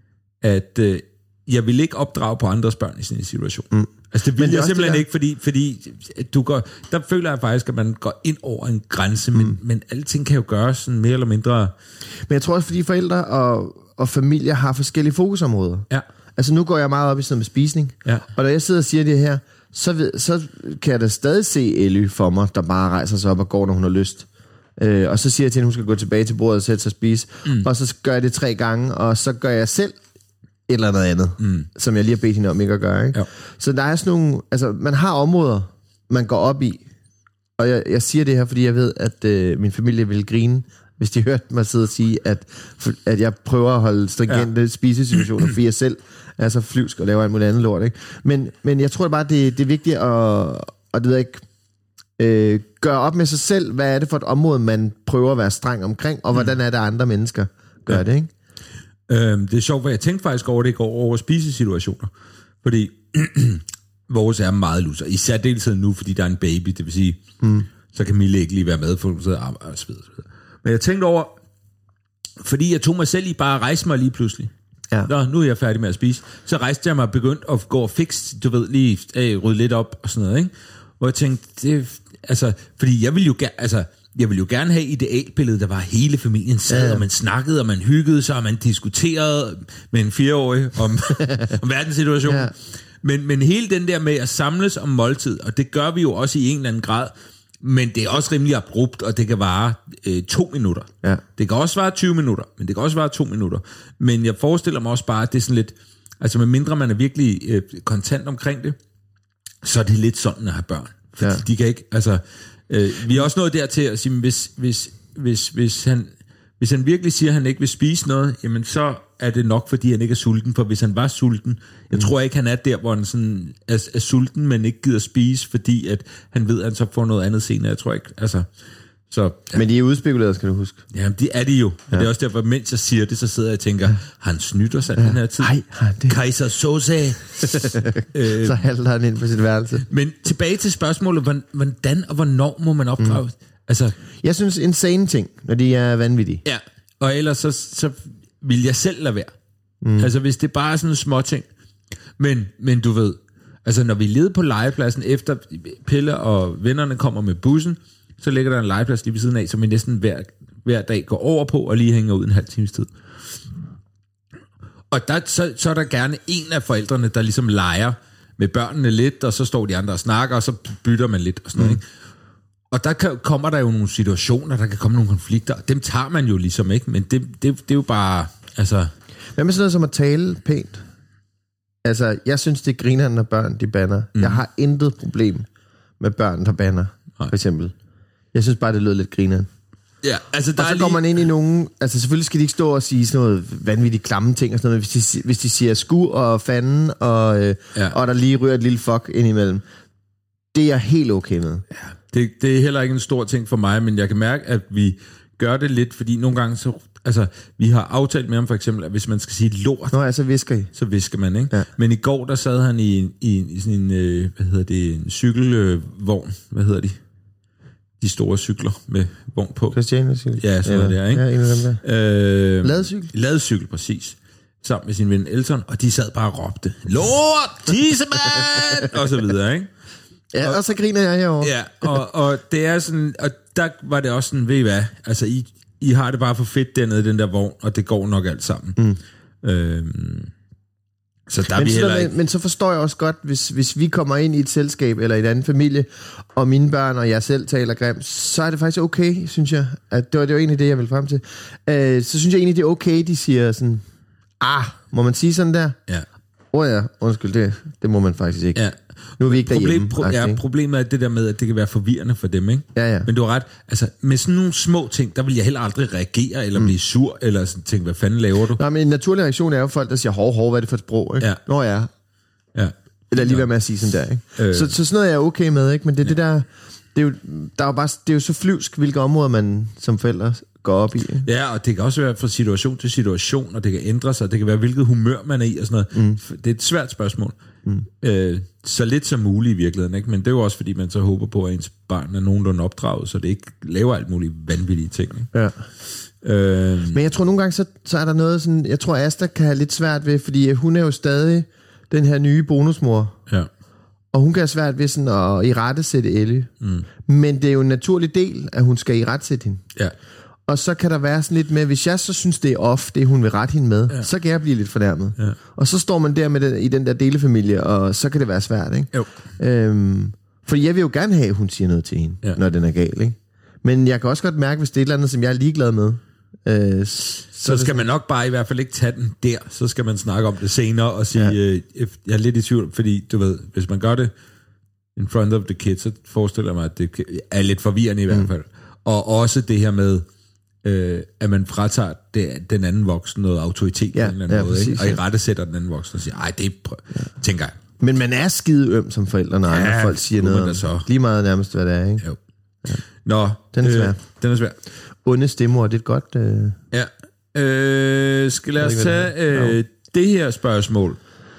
at øh, jeg vil ikke opdrage på andres børn i sådan en situation. Mm. Altså det vil det jeg simpelthen ikke, fordi, fordi du går, der føler jeg faktisk, at man går ind over en grænse, mm. men, men alting kan jo gøres sådan mere eller mindre... Men jeg tror også, fordi forældre og, og familier har forskellige fokusområder. Ja. Altså nu går jeg meget op i sådan med spisning, ja. og da jeg sidder og siger det her, så, ved, så kan jeg da stadig se Elly for mig, der bare rejser sig op og går, når hun har lyst. Øh, og så siger jeg til hende, hun skal gå tilbage til bordet og sætte sig og spise, mm. og så gør jeg det tre gange, og så gør jeg selv et eller andet andet, mm. som jeg lige har bedt hende om ikke at gøre. Ikke? Så der er sådan nogle, altså man har områder, man går op i, og jeg, jeg siger det her, fordi jeg ved, at øh, min familie vil grine, hvis de hørte mig sidde og sige, at, at jeg prøver at holde stringente ja. spisesituationer, fordi jeg selv er så flyvsk og laver alt muligt andet lort. Ikke? Men, men jeg tror bare, det, det er vigtigt at, og det ved jeg ikke, øh, gøre op med sig selv, hvad er det for et område, man prøver at være streng omkring, og hvordan er det, andre mennesker gør ja. det, ikke? Øhm, det er sjovt, for jeg tænkte faktisk over det i går over spisesituationer, fordi vores er meget luser, i særdeleshed nu, fordi der er en baby, det vil sige, mm. så kan Mille ikke lige være med, for hun sidder og arbejder, så videre. Men jeg tænkte over, fordi jeg tog mig selv i bare at rejse mig lige pludselig. Ja. Nå, nu er jeg færdig med at spise. Så rejste jeg mig og begyndte at gå og fikse, du ved, lige øh, rydde lidt op og sådan noget, ikke? Hvor jeg tænkte, det, altså, fordi jeg ville jo gerne, altså, jeg ville jo gerne have idealbilledet, der var hele familien sad, ja. og man snakkede, og man hyggede sig, og man diskuterede med en fireårig om, om verdenssituationen. Ja. Men, men hele den der med at samles om måltid, og det gør vi jo også i en eller anden grad, men det er også rimelig abrupt, og det kan vare øh, to minutter. Ja. Det kan også vare tyve minutter, men det kan også vare to minutter. Men jeg forestiller mig også bare, at det er sådan lidt, altså med mindre man er virkelig øh, kontant omkring det, så er det lidt sådan at have børn. Fordi ja. de kan ikke, altså... Øh, vi er også nået dertil at sige, hvis, hvis, hvis, hvis, han, hvis han virkelig siger, at han ikke vil spise noget, jamen så er det nok, fordi han ikke er sulten. For hvis han var sulten, jeg tror ikke, han er der, hvor han sådan er, er sulten, men ikke gider spise, fordi at han ved, at han så får noget andet senere. Jeg tror ikke, altså... Så, ja. Men de er udspekuleret, skal du huske. Jamen, det er de jo. Ja. Og det er også derfor, mens jeg siger det, så sidder jeg og tænker, ja. han snytter sig ja. den her tid. Ej, det... Kaiser Soze. øh, så halter han ind på sit værelse. Men tilbage til spørgsmålet, hvordan og hvornår må man opdrage? Mm. Altså, jeg synes insane ting, når de er vanvittige. Ja, og ellers så, så vil jeg selv lade være. Mm. Altså, hvis det bare er sådan en småting. Men, men du ved, altså når vi leder på legepladsen, efter Pelle og vennerne kommer med bussen, så ligger der en legeplads lige ved siden af, som vi næsten hver, hver dag går over på, og lige hænger ud en halv times tid. Og der, så, så er der gerne en af forældrene, der ligesom leger med børnene lidt, og så står de andre og snakker, og så bytter man lidt og sådan noget, mm. ikke? Og der kan, kommer der jo nogle situationer, der kan komme nogle konflikter, og dem tager man jo ligesom ikke, men det, det, det er jo bare, altså... Hvad med sådan noget som at tale pænt? Altså, jeg synes, det er grineren, når børn, de banner. Mm. Jeg har intet problem med børn, der banner, for eksempel. Jeg synes bare, det lød lidt grineren. Ja, altså der og så er går lige... man ind i nogen... Altså, selvfølgelig skal de ikke stå og sige sådan noget vanvittigt klamme ting og sådan noget. Hvis de, hvis de siger sku og fanden, og, øh, ja. og der lige ryger et lille fuck ind imellem. Det er jeg helt okay med. Ja, det, det er heller ikke en stor ting for mig, men jeg kan mærke, at vi gør det lidt, fordi nogle gange så... Altså, vi har aftalt med ham for eksempel, at hvis man skal sige lort... Nå ja, så visker I. Så visker man, ikke? Ja. Men i går, der sad han i, i, i sådan en, øh, hvad hedder det, en cykelvogn. Øh, hvad hedder de? De store cykler med vogn på. Christiane-cykel. Ja, sådan noget der, ikke? Ja, en af dem der. Øh, Ladecykel? Ladecykel, præcis. Sammen med sin ven Elton, og de sad bare og råbte, lort, tissemand! og så videre, ikke? Ja, og, og så griner jeg herovre. Ja, og, og det er sådan, og der var det også sådan, ved I hvad, altså I, I har det bare for fedt dernede i den der vogn, og det går nok alt sammen. Mm. Øhm, så der men, vi heller ikke... men, men så forstår jeg også godt, hvis, hvis vi kommer ind i et selskab eller i en anden familie, og mine børn og jeg selv taler grimt, så er det faktisk okay, synes jeg. At det, var, det var egentlig det, jeg ville frem til. Øh, så synes jeg egentlig, det er okay, de siger sådan, ah, må man sige sådan der? Ja. Åh oh ja, undskyld, det, det må man faktisk ikke. Ja. Nu er vi ikke Problem, derhjemme. Pro- ja, problemet er det der med, at det kan være forvirrende for dem, ikke? Ja, ja. Men du har ret, altså med sådan nogle små ting, der vil jeg heller aldrig reagere, eller mm. blive sur, eller sådan tænke, hvad fanden laver du? Nej, men en naturlig reaktion er jo folk, der siger, hov, hov, hvad er det for et sprog, ikke? Ja. Nå ja. Ja. Eller lige være med at sige sådan der, ikke? Øh. Så, så sådan noget er jeg okay med, ikke? Men det er ja. det der, det er jo, der er jo bare, det er jo så flyvsk, hvilke områder man som forældre går op i. Ikke? Ja, og det kan også være fra situation til situation, og det kan ændre sig, det kan være, hvilket humør man er i, og sådan noget. Mm. Det er et svært spørgsmål. Mm. Øh, så lidt som muligt i virkeligheden, ikke? Men det er jo også, fordi man så håber på, at ens barn er nogenlunde opdraget, så det ikke laver alt muligt vanvittige ting. Ikke? Ja. Øh, Men jeg tror nogle gange, så, så er der noget sådan, jeg tror Asta kan have lidt svært ved, fordi hun er jo stadig den her nye bonusmor. Ja. Og hun kan have svært ved sådan at irettesætte Elle. Mm. Men det er jo en naturlig del, at hun skal irettesætte hende. Ja. Og så kan der være sådan lidt med, hvis jeg så synes, det er off, det hun vil rette hende med, ja. så kan jeg blive lidt fornærmet. Ja. Og så står man der med den, i den der delefamilie, og så kan det være svært, ikke? Jo. Øhm, fordi jeg vil jo gerne have, at hun siger noget til hende, ja. når den er gal, ikke? Men jeg kan også godt mærke, hvis det er et eller andet, som jeg er ligeglad med. Øh, så, så skal man nok bare i hvert fald ikke tage den der. Så skal man snakke om det senere og sige, ja. øh, jeg er lidt i tvivl, fordi du ved, hvis man gør det in front of the kids, så forestiller jeg mig, at det er lidt forvirrende i hvert fald. Mm. Og også det her med, øh, at man fratager det, den anden voksen noget autoritet ja, på en eller anden ja, måde, præcis, ikke? Og i ja. rette sætter den anden voksen og siger, ej, det er, ja. tænker jeg. Men man er skide øm som forældre, når ja, andre folk siger noget om, så. Lige meget nærmest, hvad det er, ikke? Jo. Ja. Nå, den er svær. Øh, den er svær. Onde stemmer, det er et godt... Øh... Ja. Øh, skal lad os tage øh, det her spørgsmål.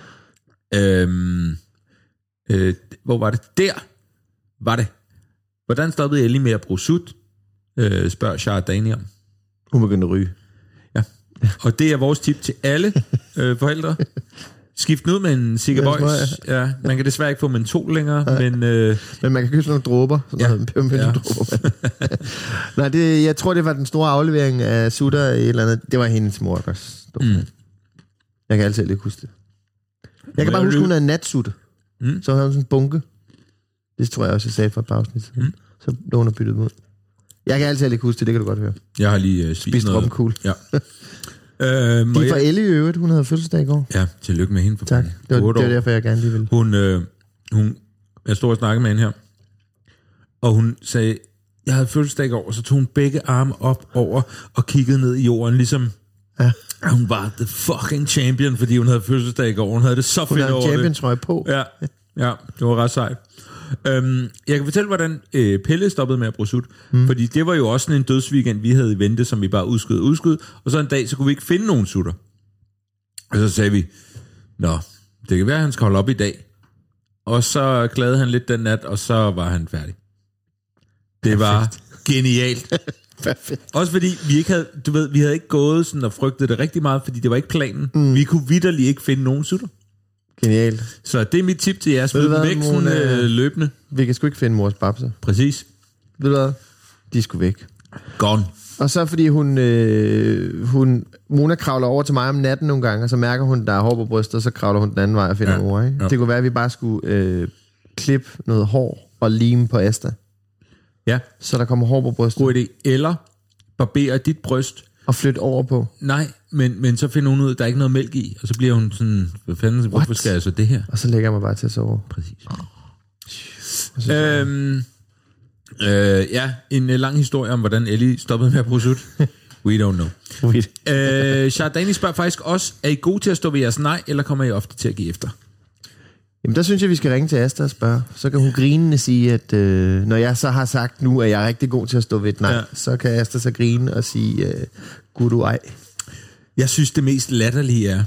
Øhm, øh, hvor var det? Der var det. Hvordan stoppede Ellie med at bruge sut? Øh, spørger Shara Dani om. Hun begyndte at ryge. Ja. Og det er vores tip til alle øh, forældre. Skift ud med en Cigaboys. Ja, man kan desværre ikke få mentol længere, ja. men... Øh, men man kan købe sådan nogle dråber. Sådan ja. noget, ja. dråber. Nej, det, jeg tror, det var den store aflevering af sutter i et eller andet. Det var hendes mor, der stod. Mm. Jeg kan altid ikke huske det. Jeg kan bare huske, hun havde en natsutte. Mm. Så havde hun sådan en bunke. Det tror jeg også, jeg sagde for et par afsnit. Mm. Så lå hun og byttede mod. Jeg kan altid ikke huske det, det kan du godt høre. Jeg har lige uh, spist, spist noget. Spist cool. Ja. Øh, de er fra Elle i øvrigt, hun havde fødselsdag i går. Ja, tillykke med hende. For tak, det var, det var derfor, jeg gerne lige ville. Hun, øh, hun, jeg stod og snakkede med hende her, og hun sagde, jeg havde fødselsdag i går, og så tog hun begge arme op over og kiggede ned i jorden, ligesom ja. hun var the fucking champion, fordi hun havde fødselsdag i går. Hun havde det så fedt over det. Hun havde champion-trøje på. Ja, ja, det var ret sejt. Øhm, jeg kan fortælle, hvordan øh, Pelle stoppede med at bruge sut, mm. fordi det var jo også sådan en dødsweekend, vi havde i vente, som vi bare udskød og udskød, og så en dag, så kunne vi ikke finde nogen sutter. Og så sagde vi, nå, det kan være, at han skal holde op i dag. Og så klagede han lidt den nat, og så var han færdig. Det var genialt. Perfekt. Også fordi vi ikke havde, du ved, vi havde ikke gået sådan og frygtet det rigtig meget, fordi det var ikke planen. Mm. Vi kunne vitterligt ikke finde nogen sutter. Genialt. Så det er mit tip til jer. Smid dem væk sådan, øh, løbende. Vi kan sgu ikke finde mors babser. Præcis. Ved du hvad? De skulle væk. Gone. Og så fordi hun, øh, hun, Mona kravler over til mig om natten nogle gange, og så mærker hun, der er hår på brystet, og så kravler hun den anden vej og finder ja. mor. Ikke? Ja. Det kunne være, at vi bare skulle øh, klippe noget hår og lime på Asta. Ja. Så der kommer hår på brystet. God idé. Eller barbere dit bryst. Og flytte over på. Nej, men, men så finder hun ud, at der er ikke noget mælk i, og så bliver hun sådan, hvad fanden, hvorfor skal jeg så det her? Og så lægger jeg mig bare til at sove. Præcis. Øhm, øh, ja, en uh, lang historie om, hvordan Ellie stoppede med at bruge sut. We don't know. øh, Chardani spørger faktisk også, er I gode til at stå ved jeres nej, eller kommer I ofte til at give efter? Jamen der synes jeg, vi skal ringe til Asta og spørge. Så kan hun grinende sige, at øh, når jeg så har sagt nu, at jeg er rigtig god til at stå ved et nej, ja. så kan Asta så grine og sige, øh, gud du ej. Jeg synes, det mest latterlige er,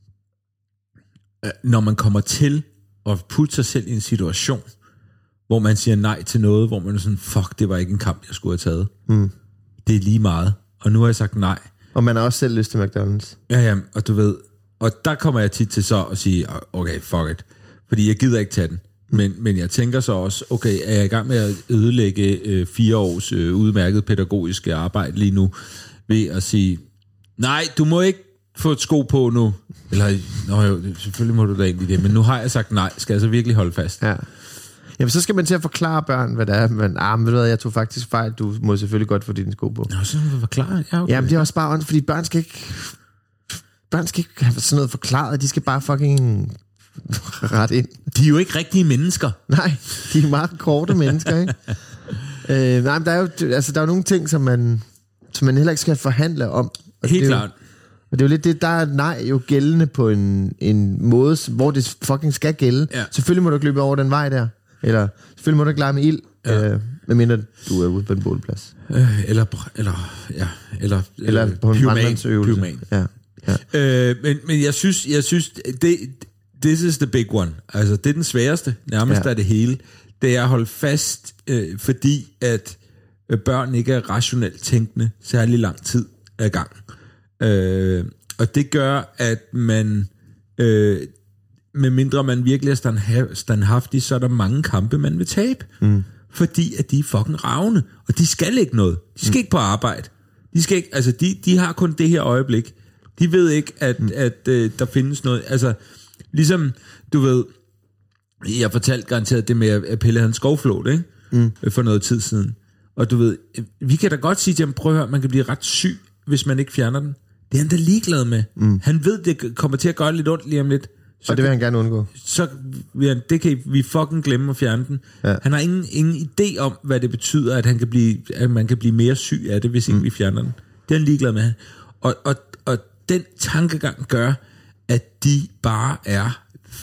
når man kommer til at putte sig selv i en situation, hvor man siger nej til noget, hvor man er sådan, fuck, det var ikke en kamp, jeg skulle have taget. Mm. Det er lige meget. Og nu har jeg sagt nej. Og man har også selv lyst til McDonald's. Ja, ja, og du ved, og der kommer jeg tit til så at sige, okay, fuck it. Fordi jeg gider ikke tage den. Men, men jeg tænker så også, okay, er jeg i gang med at ødelægge øh, fire års øh, udmærket pædagogiske arbejde lige nu, ved at sige, nej, du må ikke få et sko på nu. Eller, nå jo, selvfølgelig må du da egentlig det, men nu har jeg sagt nej, skal jeg så virkelig holde fast? Ja. Jamen, så skal man til at forklare børn, hvad det er. Men, ah, men ved du hvad, jeg tog faktisk fejl, du må selvfølgelig godt få dine sko på. Nå, så må du forklare. Ja, okay. Jamen, det er også bare, fordi børn skal ikke, børn skal ikke have sådan noget forklaret, de skal bare fucking ret ind. De er jo ikke rigtige mennesker. Nej, de er meget korte mennesker, ikke? øh, nej, men der er jo, altså, der er jo nogle ting, som man, som man heller ikke skal forhandle om. Og Helt det klart. Jo, og det er jo lidt det, der er nej jo gældende på en, en måde, hvor det fucking skal gælde. Ja. Selvfølgelig må du ikke løbe over den vej der. Eller selvfølgelig må du ikke lege med ild, ja. øh, medmindre du er ude på en bålplads. Øh, eller, eller, ja, eller, eller på en brandmandsøvelse. Ja. Ja. Øh, men, men jeg synes, jeg synes det, this is the big one. Altså, det er den sværeste, nærmest ja. af det hele. Det er at holde fast, øh, fordi at børn ikke er rationelt tænkende særlig lang tid ad gang. Øh, og det gør, at man, øh, medmindre man virkelig er standhaftig, så er der mange kampe, man vil tabe. Mm. Fordi at de er fucking ravne. Og de skal ikke noget. De skal mm. ikke på arbejde. De skal ikke, altså de, de har kun det her øjeblik. De ved ikke, at, mm. at øh, der findes noget. Altså, ligesom, du ved, jeg fortalte garanteret det med, at Pelle havde en skovflåt, ikke? Mm. For noget tid siden. Og du ved, vi kan da godt sige til ham, prøv at høre, man kan blive ret syg, hvis man ikke fjerner den. Det er han da ligeglad med. Mm. Han ved, det kommer til at gøre lidt ondt lige om lidt. Så og det vil han gerne undgå. Så det kan vi fucking glemme at fjerne den. Ja. Han har ingen, ingen idé om, hvad det betyder, at, han kan blive, at man kan blive mere syg af det, hvis ikke mm. vi fjerner den. Det er han ligeglad med. Og, og, og den tankegang gør, at de bare er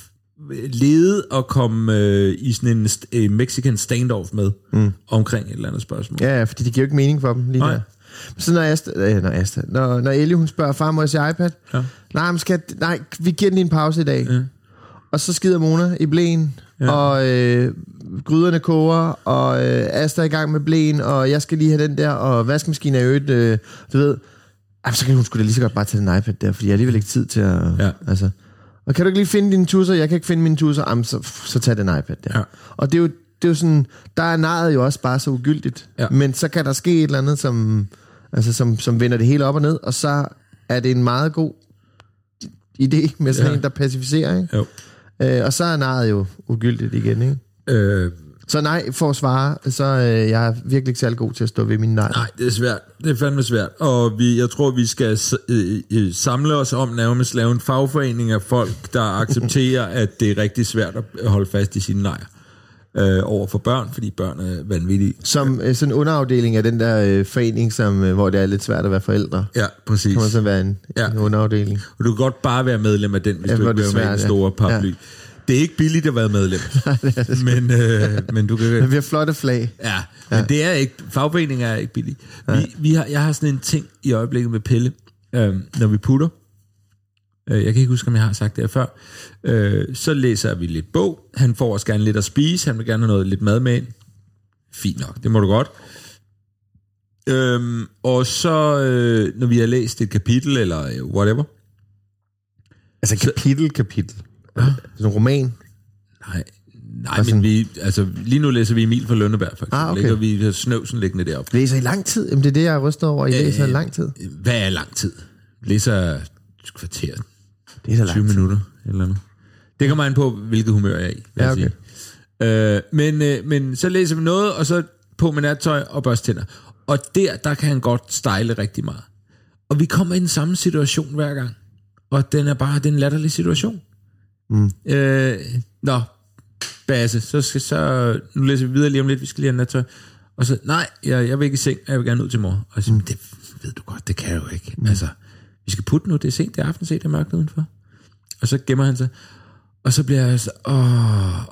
ledet og komme øh, i sådan en øh, Mexican standoff med mm. omkring et eller andet spørgsmål. Ja, ja, fordi det giver jo ikke mening for dem lige Nej. der. Så når Asta, øh, når, Asta, når, når Ellie hun spørger, far, må jeg se iPad? Ja. Nej, skal, nej, vi giver den lige en pause i dag. Ja. Og så skider Mona i blæen, ja. og øh, gryderne koger, og øh, Asta er i gang med blæen, og jeg skal lige have den der, og vaskemaskinen er jo et, øh, du ved, jamen, så kan hun sgu da lige så godt bare tage den iPad der, fordi jeg har alligevel ikke tid til at, ja. altså, og kan du ikke lige finde dine tusser? Jeg kan ikke finde mine tusser, jamen, så, så tag den iPad der. Ja. Og det er jo, det er jo sådan, der er nejet jo også bare så ugyldigt, ja. men så kan der ske et eller andet, som, altså, som, som vender det hele op og ned, og så er det en meget god idé med sådan ja. en, der pacificerer, ikke? Jo. Øh, og så er nejet jo ugyldigt igen, ikke? Øh. Så nej, for at svare, så øh, jeg er virkelig ikke særlig god til at stå ved min nej. Nej, det er svært. Det er fandme svært. Og vi, jeg tror, vi skal øh, samle os om nærmest lave en fagforening af folk, der accepterer, at det er rigtig svært at holde fast i sine nejer øh, over for børn, fordi børn er vanvittige. Som øh, sådan en underafdeling af den der øh, forening, som, øh, hvor det er lidt svært at være forældre. Ja, præcis. Kan man så være en, ja. en underafdeling. Og du kan godt bare være medlem af den, hvis ja, du ikke vil være med en store paraply. Ja. Det er ikke billigt at være medlem. Nej, det er det men, øh, men du kan... Men vi har flotte flag. Ja, men ja. det er ikke... Fagforeninger er ikke billigt. Vi, vi har, jeg har sådan en ting i øjeblikket med Pelle, øh, når vi putter. Øh, jeg kan ikke huske, om jeg har sagt det her før. Øh, så læser vi lidt bog. Han får også gerne lidt at spise. Han vil gerne have noget lidt mad med ind. Fint nok, det må du godt. Øhm, og så, øh, når vi har læst et kapitel, eller øh, whatever. Altså kapitel, kapitel. Ja. Sådan en roman. Nej, nej men vi, altså, lige nu læser vi Emil fra Lønneberg, faktisk. Ah, okay. Lægger vi Snøvsen liggende deroppe. Læser I lang tid? Jamen, det er det, jeg er rystet over. I øh, læser i lang tid. Hvad er lang tid? Læser et kvarter. Det er så lang tyve minutter, eller noget. Det kommer an på, hvilket humør jeg er i, vil ja, okay. sige. Øh, men, øh, men så læser vi noget, og så på med nattøj og børstænder. Og der, der kan han godt style rigtig meget. Og vi kommer i den samme situation hver gang. Og den er bare den latterlige situation. Mm. Øh, nå, Basse, så, skal, så nu læser vi videre lige om lidt, vi skal lige have nattøj. Og så, nej, jeg, jeg vil ikke i seng, jeg vil gerne ud til mor. Og så, mm. det ved du godt, det kan jeg jo ikke. Mm. Altså, vi skal putte nu, det er sent, det er aften, se, det er mørkt udenfor. Og så gemmer han sig. Og så bliver jeg så, åh...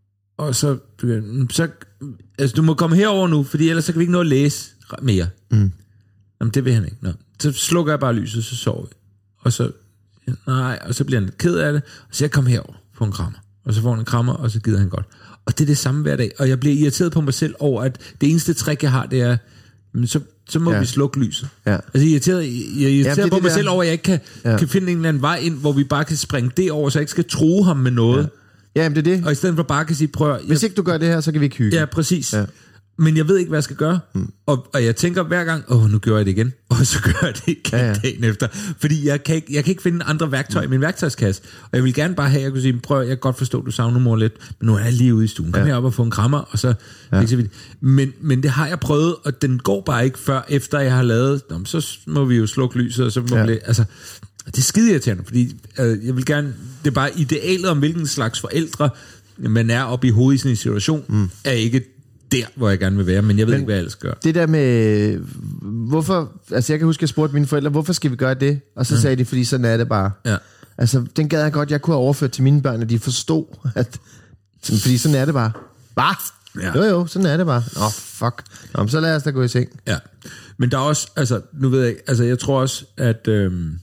Og så, så altså, du må komme herover nu, fordi ellers så kan vi ikke nå at læse mere. Mm. Jamen, det vil han ikke. Nå. Så slukker jeg bare lyset, så sover vi. Og så, nej, og så bliver han ked af det, og så jeg kommer herover på en krammer. Og så får han en krammer, og så gider han godt. Og det er det samme hver dag. Og jeg bliver irriteret på mig selv over, at det eneste trick, jeg har, det er, men så, så må ja. vi slukke lyset. Ja. Altså, jeg er irriteret, jeg er irriteret ja, på mig der. selv over, at jeg ikke kan, ja. kan finde en eller anden vej ind, hvor vi bare kan springe det over, så jeg ikke skal true ham med noget. Ja. Ja, men det er det. Og i stedet for bare kan sige, prøv... Hvis ikke du gør det her, så kan vi ikke hygge. Ja, præcis. Ja. Men jeg ved ikke, hvad jeg skal gøre. Hmm. Og, og jeg tænker hver gang, åh, nu gør jeg det igen. Og så gør jeg det igen ja, ja. dagen efter. Fordi jeg kan, ikke, jeg kan ikke finde andre værktøj hmm. i min værktøjskasse. Og jeg vil gerne bare have, at jeg kunne sige, prøv, jeg kan godt forstå, du savner mor lidt, men nu er jeg lige ude i stuen. Kom ja. herop og få en krammer, og så... Ja. Men, men det har jeg prøvet, og den går bare ikke før, efter jeg har lavet... Nå, så må vi jo slukke lyset, og så må ja. vi... Altså, det er skide irriterende, fordi øh, jeg vil gerne... Det er bare idealet om, hvilken slags forældre man er oppe i hovedet i sådan en situation, mm. er ikke der, hvor jeg gerne vil være, men jeg ved men ikke, hvad jeg ellers gør. Det der med, hvorfor, altså jeg kan huske, at jeg spurgte mine forældre, hvorfor skal vi gøre det? Og så mm. sagde de, fordi sådan er det bare. Ja. Altså, den gad jeg godt, jeg kunne have overført til mine børn, at de forstod, at, fordi sådan er det bare. Hvad? Ja. Jo jo, sådan er det bare. Åh, oh, fuck. Nå, så lad os da gå i seng. Ja, men der er også, altså, nu ved jeg ikke, altså jeg tror også, at, øhm,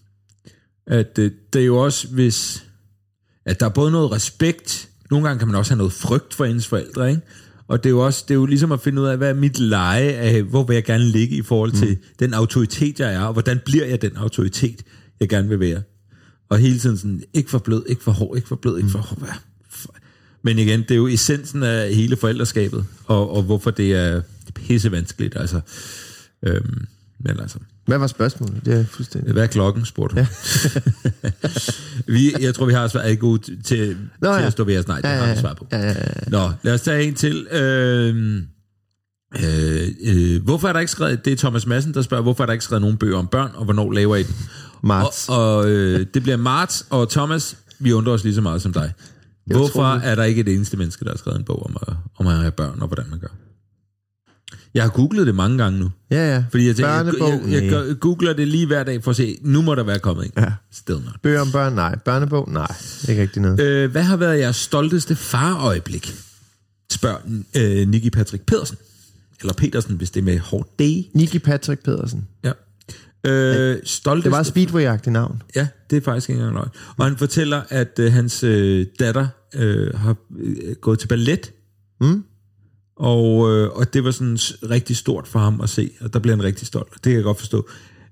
at øh, det er jo også, hvis, at der er både noget respekt, nogle gange kan man også have noget frygt for ens forældre, ikke? Og det er jo også, det er jo ligesom at finde ud af, hvad er mit leje af, hvor vil jeg gerne ligge i forhold til mm. den autoritet, jeg er, og hvordan bliver jeg den autoritet, jeg gerne vil være. Og hele tiden sådan, ikke for blød, ikke for hård, ikke for blød, ikke for hård. Men igen, det er jo essensen af hele forældreskabet, og, og hvorfor det er pissevanskeligt, altså. Øhm, men altså. Hvad var spørgsmålet? Det er fuldstændig. Hvad er klokken, spurgte ja. vi, Jeg tror, vi har svar, er gode til, Nå, ja. til at stå ved os. Nej, det ja, ja, har vi svar på. Ja, ja, ja. Nå, lad os tage en til. Øh, øh, øh, hvorfor er der ikke skrevet, det er Thomas Madsen, der spørger, hvorfor er der ikke skrevet nogen bøger om børn, og hvornår laver I den? Marts. Og, og øh, det bliver marts, og Thomas, vi undrer os lige så meget som dig. Hvorfor er der ikke et eneste menneske, der har skrevet en bog om at, om at have børn, og hvordan man gør? Jeg har googlet det mange gange nu. Ja, ja. Fordi jeg, tænker, jeg, jeg, jeg, jeg googler det lige hver dag for at se, nu må der være kommet en. Ja. Bøger om børn, nej. Børnebog, nej. Ikke rigtig noget. Øh, hvad har været jeres stolteste farøjeblik? Spørger øh, Nicky Patrick Pedersen. Eller Petersen, hvis det er med hårdt D. Nicky Patrick Pedersen. Ja. Øh, stolteste... Det var Speedway-agtigt navn. Ja, det er faktisk ikke engang løgn. Og han fortæller, at øh, hans øh, datter øh, har øh, gået til ballet. Mm. Og, øh, og det var sådan rigtig stort for ham at se, og der blev han rigtig stolt. Det kan jeg godt forstå.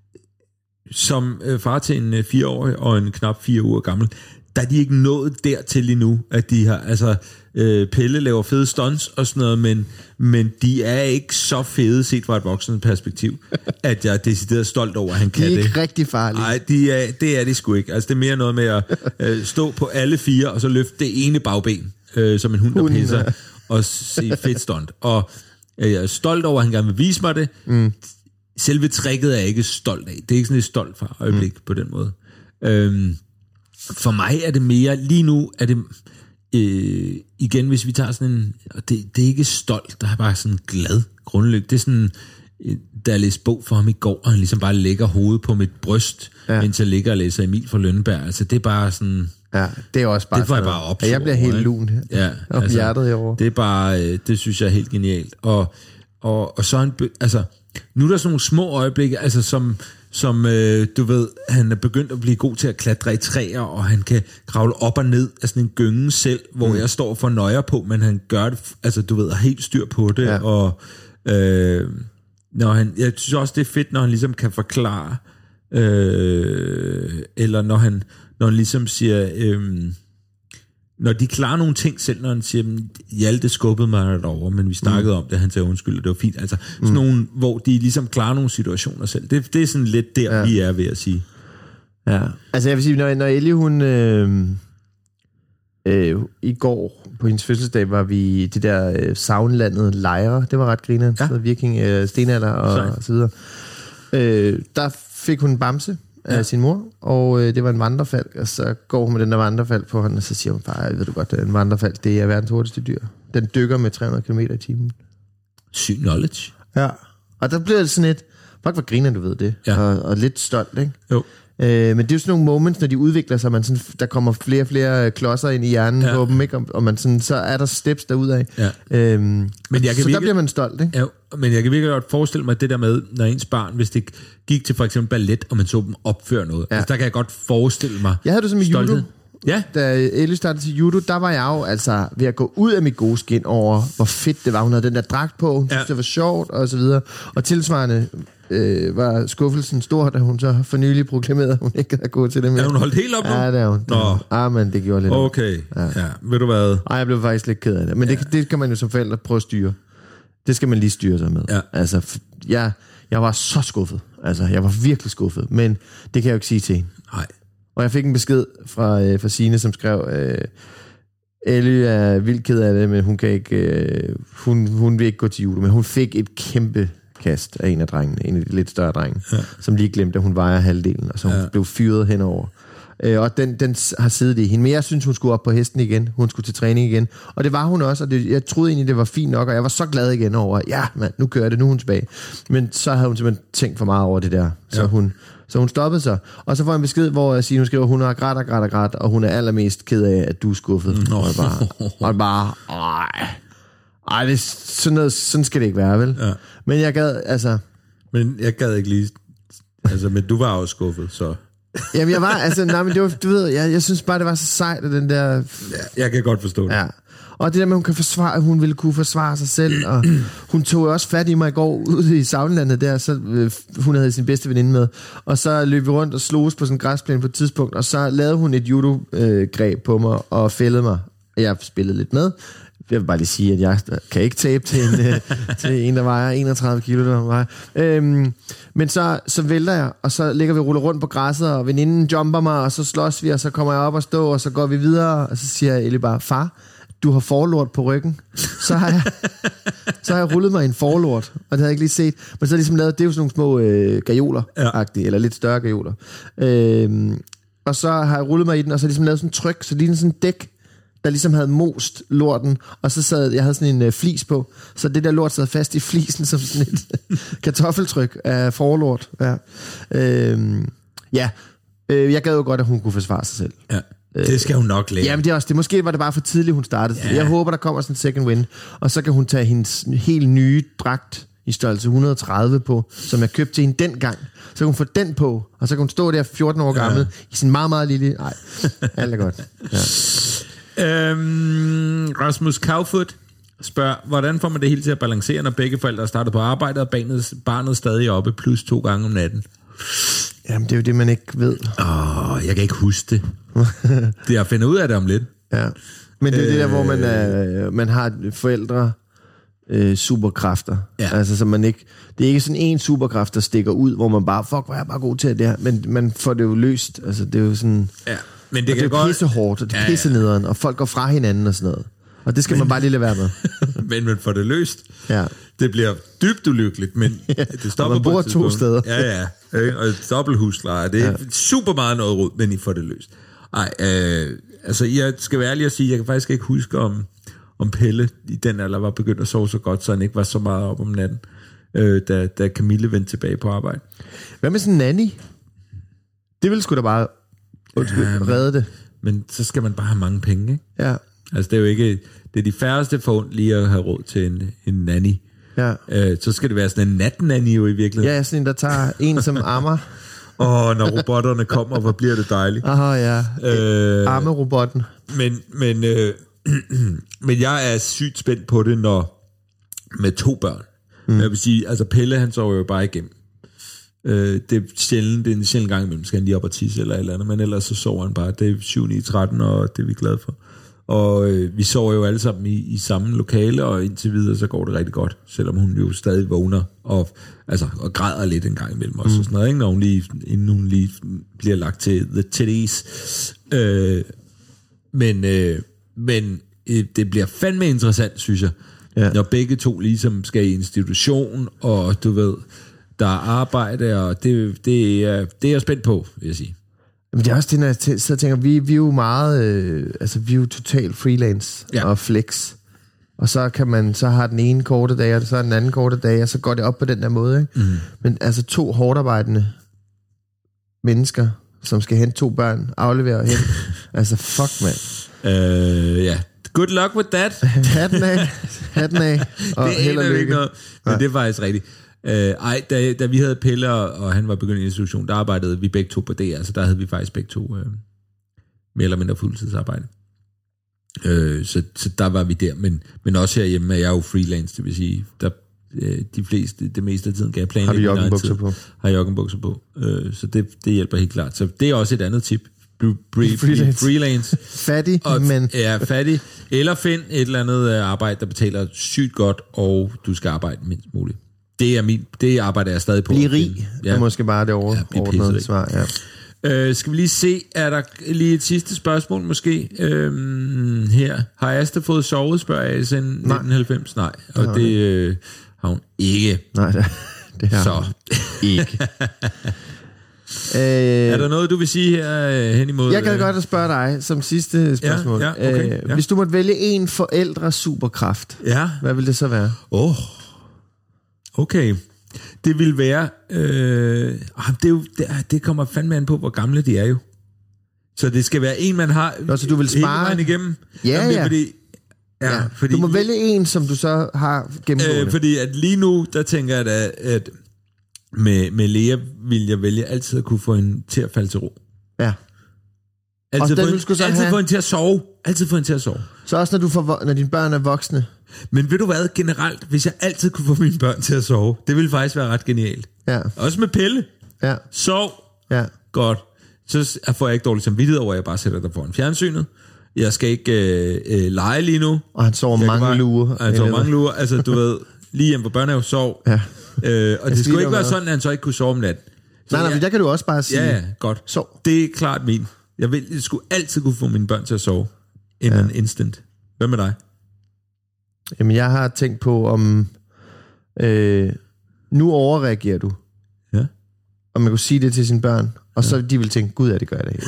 Som øh, far til en øh, fireårig og en knap fire uger gammel, der er de ikke nået dertil endnu, at de har, altså, øh, Pelle laver fede stunts og sådan noget, men, men de er ikke så fede set fra et voksent perspektiv, at jeg er decideret stolt over, at han kan det. De er det. ikke rigtig farlige. Nej, de er, det er de sgu ikke. Altså, det er mere noget med at øh, stå på alle fire, og så løfte det ene bagben, øh, som en hund, der pisser, og se fedt stunt. Og øh, jeg er stolt over, at han gerne vil vise mig det. Mm. Selve tricket er jeg ikke stolt af. Det er ikke sådan et stolt fra øjeblik mm. på den måde. Øhm, for mig er det mere, lige nu er det, øh, igen hvis vi tager sådan en, det, det er ikke stolt, der er bare sådan glad grundlykke. Det er sådan, da jeg læste bog for ham i går, og han ligesom bare lægger hovedet på mit bryst, ja. mens jeg ligger og læser Emil fra Lønneberg. Altså det er bare sådan... Ja, det er også bare... Det får jeg bare op. Ja, jeg bliver helt lun her. Ja, og altså, hjertet herovre. Det er bare, det synes jeg er helt genialt. Og, og, og så han, altså, nu er der sådan nogle små øjeblikke, altså som, som øh, du ved, han er begyndt at blive god til at klatre i træer, og han kan kravle op og ned af sådan en gynge selv, hvor mm. jeg står for nøjer på, men han gør det, altså du ved, har helt styr på det, ja. og... Øh, når han, jeg synes også, det er fedt, når han ligesom kan forklare, øh, eller når han, når han ligesom siger, øh, når de klarer nogle ting selv, når han siger, Hjalte skubbede mig derovre, men vi snakkede mm. om det, han sagde undskyld, og det var fint. Altså sådan mm. nogle, hvor de ligesom klarer nogle situationer selv. Det, det er sådan lidt der, ja. vi er ved at sige. Ja, altså jeg vil sige, når, når Ellie, hun øh, øh, i går på hendes fødselsdag, var vi i det der øh, savnlandet Lejre, det var ret grinerende, ja. viking, øh, stenalder og, og så videre. Øh, der fik hun en bamse af ja. sin mor, og øh, det var en vandrefalk, og så går hun med den der vandrefalk på hånden, og så siger hun bare, ved du godt, en vandrefalk, det er verdens hurtigste dyr. Den dykker med tre hundrede kilometer i timen. Syg knowledge. Ja, og der bliver det sådan et, fuck hvor griner du ved det, ja. og, og lidt stolt, ikke? Jo. Øh, men det er jo sådan nogle moments, når de udvikler sig, man sådan, der kommer flere og flere klodser ind i hjernen ja. på dem, ikke? Og, og man sådan, så er der steps derudad. Ja. Øhm, men jeg kan så virkelig, der bliver man stolt, ikke? Ja, men jeg kan virkelig godt forestille mig det der med, når ens barn, hvis det gik til for eksempel ballet, og man så dem opføre noget. Ja. Altså, der kan jeg godt forestille mig Jeg havde det som i stolthed. judo. Ja. Da Ellie startede til judo, der var jeg jo altså ved at gå ud af mit gode skin over, hvor fedt det var. Hun havde den der dragt på, hun ja. synes, det var sjovt, og så videre. Og tilsvarende øh, var skuffelsen stor, da hun så for nylig proklamerede, at hun ikke havde gået til det mere. Er hun holdt helt op nu? Ja, det er hun. Nå. Ah, men det gjorde lidt. Okay, ja. ja. Ved du hvad? Ej, jeg blev faktisk lidt ked af det. Men ja. det, det kan man jo som forældre prøve at styre. Det skal man lige styre sig med. Ja. Altså, jeg, jeg var så skuffet. Altså, jeg var virkelig skuffet. Men det kan jeg jo ikke sige til hende. Nej. Og jeg fik en besked fra, øh, fra Signe, som skrev, øh, Ellie er vildt ked af det, men hun kan ikke, øh, hun, hun vil ikke gå til judo, men hun fik et kæmpe kast af en af drengene, en af de lidt større drenge, ja. som lige glemte, at hun vejer halvdelen, og så hun ja. blev fyret henover. Øh, og den, den har siddet i hende. Men jeg synes, hun skulle op på hesten igen. Hun skulle til træning igen. Og det var hun også, og det, jeg troede egentlig, det var fint nok, og jeg var så glad igen over, ja, mand, nu kører det, nu er hun tilbage. Men så havde hun simpelthen tænkt for meget over det der, så ja. hun... Så hun stoppede sig. Og så får jeg en besked, hvor jeg siger, hun skriver, hun har grædt og grædt og grædt, og hun er allermest ked af, at du er skuffet. Og jeg bare, og jeg bare, ej, ej det, sådan, noget, sådan skal det ikke være, vel? Ja. Men jeg gad, altså... Men jeg gad ikke lige... Altså, men du var også skuffet, så... Jamen, jeg var, altså, nej, men det var, du ved, jeg, jeg synes bare, det var så sejt, at den der... Ja, jeg kan godt forstå det. Ja. Og det der med, hun kan forsvare, hun ville kunne forsvare sig selv, og hun tog også fat i mig i går ude i Savnlandet der, så øh, hun havde sin bedste veninde med, og så løb vi rundt og sloges på sådan en græsplæne på et tidspunkt, og så lavede hun et judo-greb øh, på mig og fældede mig. Jeg spillede lidt med. Jeg vil bare lige sige, at jeg kan ikke tabe til en, øh, til en der vejer enogtredive kilo, der vejer. Øhm, men så, så vælter jeg, og så ligger vi og ruller rundt på græsset, og veninden jumper mig, og så slås vi, og så kommer jeg op og stå, og så går vi videre, og så siger jeg Ellie bare, far, du har forlort på ryggen. Så har jeg, så har jeg rullet mig i en forlort, og det havde jeg ikke lige set. Men så har jeg ligesom lavet, det er jo sådan nogle små øh, gajoler-agtige, ja. eller lidt større gajoler. Øhm, og så har jeg rullet mig i den, og så har jeg ligesom lavet sådan en tryk, så det er sådan en dæk, der ligesom havde most lorten, og så sad, jeg havde sådan en øh, flis på, så det der lort sad fast i flisen, som sådan et kartoffeltryk af forlort. Ja, øhm, ja. Øh, jeg gad jo godt, at hun kunne forsvare sig selv. Ja. Det skal hun nok lære. Jamen det er også det. Måske var det bare for tidligt, hun startede. Ja. Jeg håber, der kommer sådan en second win. Og så kan hun tage hendes helt nye dragt i størrelse et hundrede og tredive på, som jeg købte til hende dengang. Så kan hun få den på, og så kan hun stå der fjorten år gammel, ja. i sin meget, meget lille... Nej, alt er godt. Ja. Øhm, Rasmus Kaufut spørger, hvordan får man det hele til at balancere, når begge forældre er startet på arbejde, og barnet, barnet stadig oppe, plus to gange om natten? Jamen, det er jo det, man ikke ved. Åh, oh, jeg kan ikke huske det. Det jeg finder ud af det om lidt. Ja. Men det er øh, det der, hvor man, er, man har forældre øh, superkræfter. Ja. Altså, så man ikke... Det er ikke sådan en superkraft, der stikker ud, hvor man bare, fuck, hvor er jeg bare god til det her. Men man får det jo løst. Altså, det er jo sådan... Ja. Men det, det er godt... pisse hårdt, og det er pisse ja, ja. nederen, og folk går fra hinanden og sådan noget. Og det skal men, man bare lige lade være med. Men man får det løst. Ja. Det bliver dybt ulykkeligt, men ja. det stopper man bor to steder. Ja, ja. Og dobbelthusleje, det er ja. super meget noget rod, men I får det løst. Ej, øh, altså jeg skal være ærlig at sige, jeg kan faktisk ikke huske, om, om Pelle i den alder var begyndt at sove så godt, så han ikke var så meget op om natten, øh, da, da Camille vendte tilbage på arbejde. Hvad med sådan en nanny? Det ville sgu da bare undskyld, ja, men, redde det. Men så skal man bare have mange penge, ikke? Ja. Altså det er jo ikke, det er de færreste forundt lige at have råd til en, en nanny. Ja. Øh, så skal det være sådan en natnanny jo i virkeligheden. Ja, sådan en, der tager en som ammer. Og når robotterne kommer, hvor bliver det dejligt. Aha, ja. Øh, Arme-robotten. Men, men, øh, men jeg er sygt spændt på det, når med to børn. Mm. Jeg vil sige, altså Pelle, han sover jo bare igennem. Øh, det er sjældent, det er en sjældent gang imellem, skal han lige op og tisse eller et eller andet, men ellers så sover han bare. Det er syv ni tretten, og det er vi glade for. Og øh, vi sover jo alle sammen i, i samme lokale, og indtil videre, så går det rigtig godt, selvom hun jo stadig vågner og, altså, og græder lidt en gang imellem os, mm. og sådan noget, ikke? Når hun lige, inden hun lige bliver lagt til the titties. Øh, men øh, men øh, det bliver fandme interessant, synes jeg, ja. Når begge to ligesom skal i institution, og du ved, der er arbejde, og det, det, er, det er jeg spændt på, vil jeg sige. Men det er også det, når jeg t- så tænker, vi, vi er jo meget, øh, altså vi er jo total freelance ja. Og flex. Og så kan man, så har den ene korte dag, og så har den anden korte dag, og så går det op på den der måde, ikke? Mm. Men altså to hårdarbejdende mennesker, som skal hente to børn, aflevere og hente. Altså fuck, mand. Øh, uh, ja. Good luck with that. Hatten af. Hatten af. Og det er ikke noget, men det er faktisk rigtigt. Uh, ej, da, da vi havde Pelle, og, og han var begyndt i institution, der arbejdede vi begge to på det, altså der havde vi faktisk begge to uh, mere eller mindre fuldtidsarbejde. Uh, så, så der var vi der, men, men også herhjemme er jeg jo freelance, det vil sige, der uh, de fleste, det meste af tiden kan jeg planlægge. Har du joggenbukser på? Har joggenbukser på, uh, så det, det hjælper helt klart. Så det er også et andet tip. Blive freelance. freelance. Fattig, og, men... Ja, fattig. Eller find et eller andet arbejde, der betaler sygt godt, og du skal arbejde mindst muligt. Det er min, det arbejder jeg stadig på. Bliv rig, ja. Er måske bare det over, ja, overordnede svar, ja. Øh, skal vi lige se, er der lige et sidste spørgsmål måske øhm, her. Har Asta fået sovet, spørger jeg siden nitten halvfems? Nej, og nej, det øh, har hun ikke. Nej, det, det har Så. hun ikke. Øh, er der noget, du vil sige her hen imod? Jeg kan øh... godt spørge dig som sidste spørgsmål. Ja, ja, okay, øh, ja. Hvis du måtte vælge en forældre superkraft, ja. Hvad vil det så være? Åh, oh. Okay. Det vil være... Øh, det, er jo, det, det kommer fandme an på, hvor gamle de er jo. Så det skal være en, man har... Nå, så du vil spare... hele igennem. Ja, Jamen, ja. Fordi, ja, ja. fordi, du må vælge en, som du så har gennemgående. Øh, fordi at lige nu, der tænker jeg, at, at med, med Lea vil jeg vælge altid at kunne få en til at falde til ro. Ja. Altid, få en, altid have... få en til at sove. Altid få en til at sove. Så også når, du får, når dine børn er voksne. Men ved du hvad, generelt, hvis jeg altid kunne få mine børn til at sove, det ville faktisk være ret genialt. Ja. Også med Pelle. Ja. Sov. Ja. Godt. Så får jeg ikke dårligt samvittighed over, at jeg bare sætter dig foran fjernsynet. Jeg skal ikke øh, øh, lege lige nu. Og han sover jeg mange bare, lurer. Han sover mange lurer. Altså, du ved, lige hjemme på børnehave, sov. Ja. Øh, og det skulle ikke være sådan, at han så ikke kunne sove om natten. Så nej, nej, jeg, der kan du også bare sige... Ja, ja, godt. Sov. Det er klart min. Jeg, vil, jeg skulle altid kunne få mine børn til at sove. In ja. An instant. Hvad med dig? Jamen, jeg har tænkt på, om... Øh, nu overreagerer du. Ja. Og man kunne sige det til sine børn. Og så ja. De vil tænke, gud, ja, det gør jeg da helt.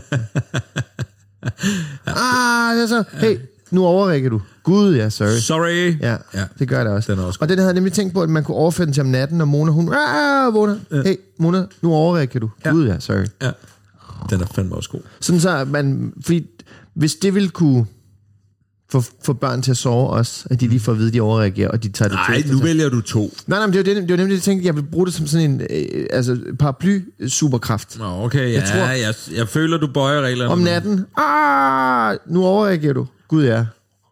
ah, det er så... Hey, nu overreagerer du. Gud, ja, sorry. Sorry. Ja, ja. Det gør jeg da også. Den er også og den havde jeg nemlig tænkt på, at man kunne overføre den til om natten, og Mona, hun... Ah, Mona. Ja. Hey, Mona, nu overreagerer du. Ja. Gud, ja, sorry. Ja. Den er fandme også god. Sådan så, man... Fordi hvis det ville kunne... For, for børn til at sove også, at de lige får at vide, at de overreagerer, og de tager det til. Nej, nu vælger du to. Nej, nej, men det var, det, det var nemlig, jeg tænkte, jeg ville bruge det som sådan en øh, altså, paraply-superkraft. Okay, ja, jeg, tror, jeg, jeg føler, du bøjer reglerne. Om natten, ah, nu overreagerer du. Gud, ja.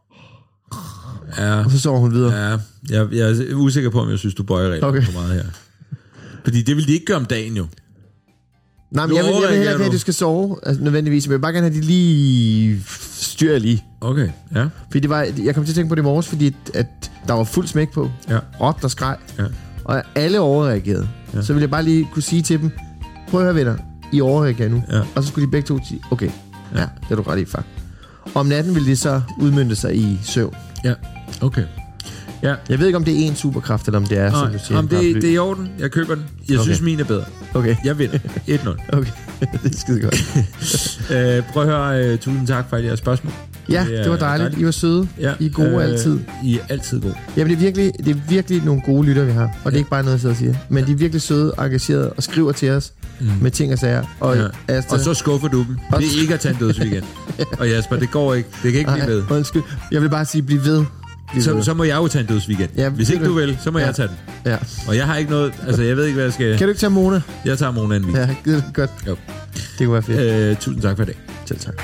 Ja. Og så sover hun videre. Ja, jeg, jeg er usikker på, om jeg synes, du bøjer reglerne okay. for meget her. Fordi det vil de ikke gøre om dagen jo. Nej, men jeg vil, jeg vil heller ikke have, at du skal sove, altså, nødvendigvis. Men jeg vil bare gerne have, at de lige styrer lige. Okay, ja. Fordi det var, jeg kom til at tænke på det i morges, fordi at, at der var fuld smæk på. Ja. Råbt og skreg. Ja. Og alle overreagerede. Ja. Så ville jeg bare lige kunne sige til dem, prøv at høre, venner, I overreagerer nu. Ja. Og så skulle de begge to sige, okay, ja, ja det er du ret i, fuck. Og om natten ville det så udmønte sig i søvn. Ja, okay. Ja. Jeg ved ikke, om det er en superkraft, eller om det er, nej, som du siger. Om det, det er i orden. Jeg køber den. Jeg okay. synes, min er bedre. Okay. Jeg vinder. et nul. Okay, det er skide godt. uh, prøv at høre, uh, tusind tak for alle jeres spørgsmål. Ja, det, det var dejligt. dejligt. I var søde. Ja. I er gode uh, altid. I er altid gode. Jamen, det er, virkelig, det er virkelig nogle gode lytter, vi har. Og ja. Det er ikke bare noget, jeg sidder og siger. Men de er virkelig søde, engagerede og skriver til os mm. med ting og sager. Og, ja. Asta, og så skuffer du dem. Det er ikke at tage en dødsweekend. ja. Og Jasper, det går ikke. Det kan ikke Ej, blive ved. Undskyld. Jeg vil bare sige, bliv ved. Så, så må jeg jo tage en dødsweekend. Ja, hvis ikke du vil, så må ja. jeg tage den. Ja. Og jeg har ikke noget... Altså, jeg ved ikke, hvad jeg skal... Kan du ikke tage Mona? Jeg tager Mona en weekend. Ja, det er godt. Jo. Det kunne være fedt. Øh, tusind tak for i dag. Selv tak.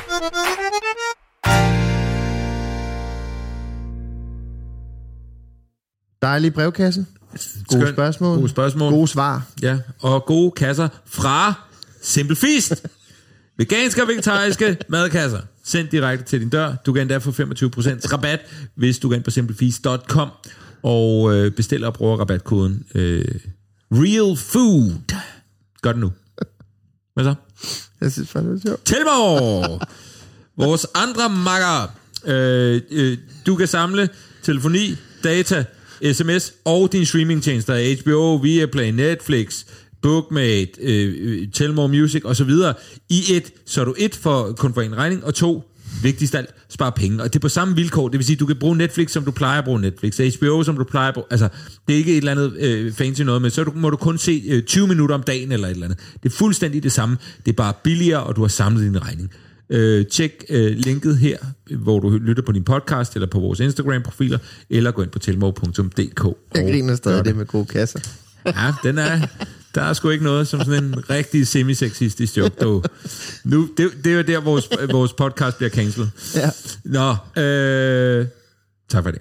Dejlig brevkasse. Gode Skøn, spørgsmål. Gode spørgsmål. Gode svar. Ja, og gode kasser fra Simple Feast. Veganske og vegetariske madkasser. Sendt direkte til din dør. Du kan endda få femogtyve procent rabat, hvis du går ind på simple feast punktum com og øh, bestiller og bruger rabatkoden øh, Real Food. Gør det nu. Hvad så? Jeg synes faktisk, det er sjovt. Telmor! Vores andre makker. Øh, øh, du kan samle telefoni, data, sms og din streamingtjenester. H B O, Viaplay, Netflix, Bookmate, øh, Telmor Music og så videre i et, så er du et for kun for en regning, og to, vigtigst alt, spare penge. Og det er på samme vilkår, det vil sige, du kan bruge Netflix, som du plejer at bruge Netflix, H B O, som du plejer at bruge, altså, det er ikke et eller andet øh, fancy noget, men så du, må du kun se øh, tyve minutter om dagen eller et eller andet. Det er fuldstændig det samme, det er bare billigere, og du har samlet din regning. Øh, tjek øh, linket her, hvor du lytter på din podcast, eller på vores Instagram-profiler, eller gå ind på telmor punktum d k. Jeg griner stadig det med gode kasser. Ja, den er... Der er sgu ikke noget som sådan en rigtig semi-sexistisk joke. Du. Nu, det, det er jo der, vores, vores podcast bliver cancelled. Ja. Nå, øh, tak for det.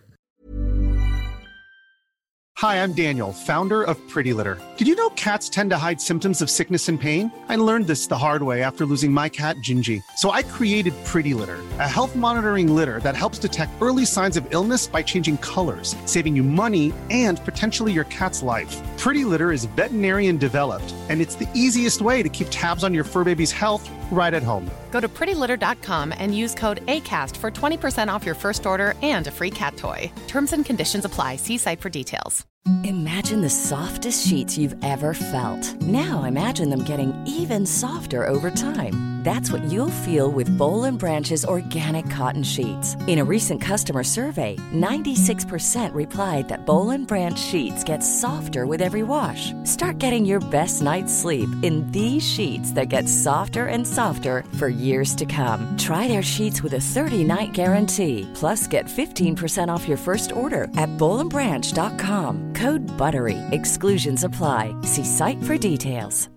Hi, I'm Daniel, founder of Pretty Litter. Did you know cats tend to hide symptoms of sickness and pain? I learned this the hard way after losing my cat, Gingy. So I created Pretty Litter, a health monitoring litter that helps detect early signs of illness by changing colors, saving you money and potentially your cat's life. Pretty Litter is veterinarian developed, and it's the easiest way to keep tabs on your fur baby's health right at home. Go to pretty litter dot com and use code ACAST for twenty percent off your first order and a free cat toy. Terms and conditions apply. See site for details. Imagine the softest sheets you've ever felt. Now imagine them getting even softer over time. That's what you'll feel with Boll and Branch's organic cotton sheets. In a recent customer survey, ninety-six percent replied that Boll and Branch sheets get softer with every wash. Start getting your best night's sleep in these sheets that get softer and softer for years to come. Try their sheets with a thirty-night guarantee. Plus, get fifteen percent off your first order at boll and branch dot com. Code BUTTERY. Exclusions apply. See site for details.